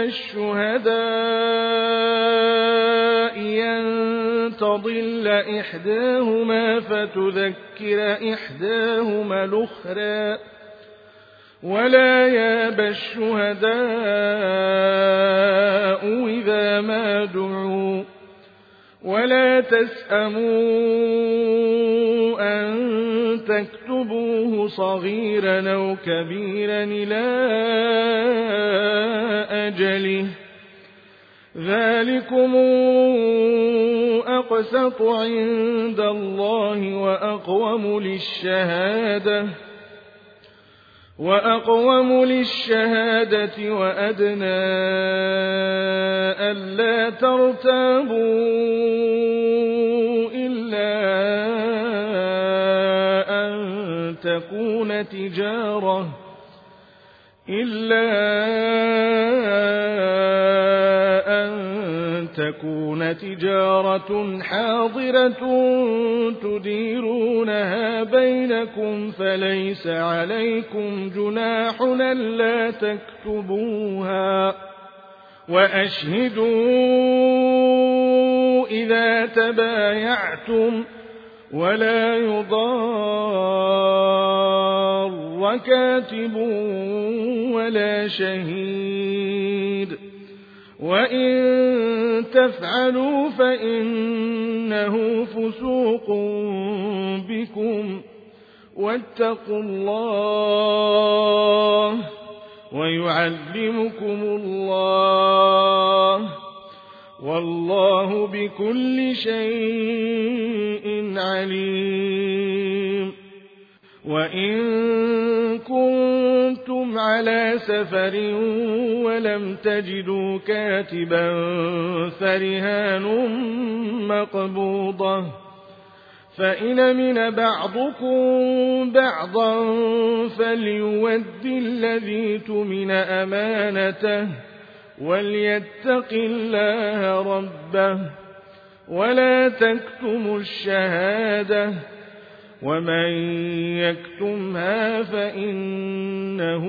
الشهداء أن تضل إحداهما فتذكر إحداهما الأخرى ولا ياب الشهداء إذا ما دعوا ولا تسأموا أن تكتبوه صغيرا أو كبيرا إلى أجله ذلكم أقسط عند الله وأقوم للشهادة وأقوم للشهادة وأدنى ألا ترتابوا إلا أن تكون تجارة إلا أن تكون تجارة حاضرة تديرونها بينكم فليس عليكم جناح ألا تكتبوها وأشهدوا إذا تبايعتم ولا يضار كاتب ولا شهيد وإن تفعلوا فإنه فسوق بكم واتقوا الله ويعلمكم الله والله بكل شيء عليم وإن كنتم على سفر ولم تجدوا كاتبا فرهان مقبوضة فإن من بعضكم بعضا فليود الذي تؤمن أمانته وليتق الله ربه ولا تكتموا الشهادة ومن يكتمها فإنه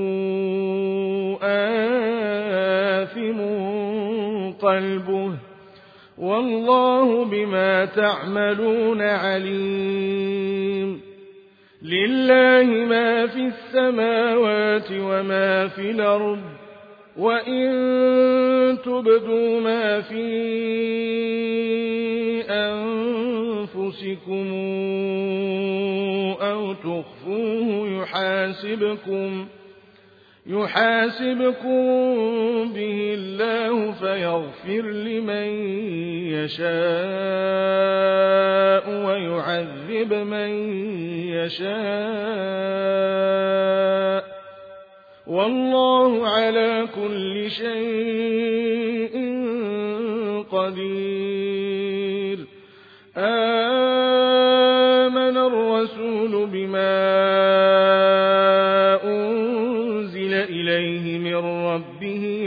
آثم قلبه والله بما تعملون عليم لله ما في السماوات وما في الأرض وإن تبدوا ما في أنفسكم أو تخفوه يحاسبكم يحاسبكم به الله فيغفر لمن يشاء ويعذب من يشاء والله على كل شيء قدير آمن الرسول بما أنزل إليه من ربه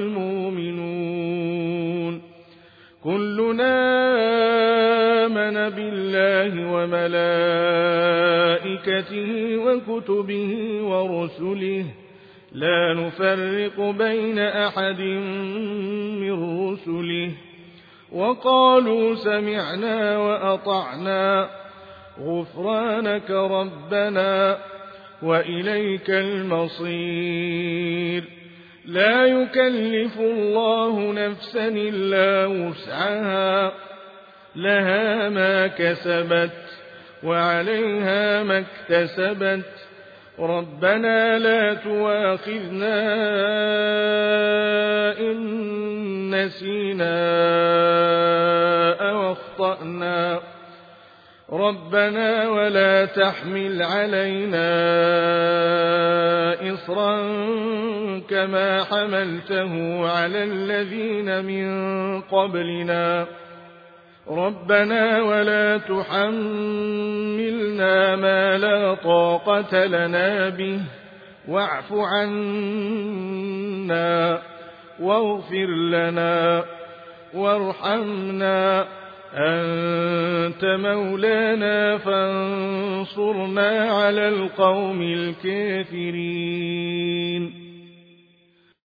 والمؤمنون كلنا آمن بالله وملائكته وكتبه ورسله رسله لا نفرق بين أحد من رسله وقالوا سمعنا وأطعنا غفرانك ربنا وإليك المصير لا يكلف الله نفسا إلا وسعها لها ما كسبت وعليها ما اكتسبت ربنا لا تواخذنا إن نسينا أو أخطأنا ربنا ولا تحمل علينا إصرا كما حملته على الذين من قبلنا ربنا ولا تحملنا ما لا طاقة لنا به واعف عنا واغفر لنا وارحمنا أنت مولانا فانصرنا على القوم الكافرين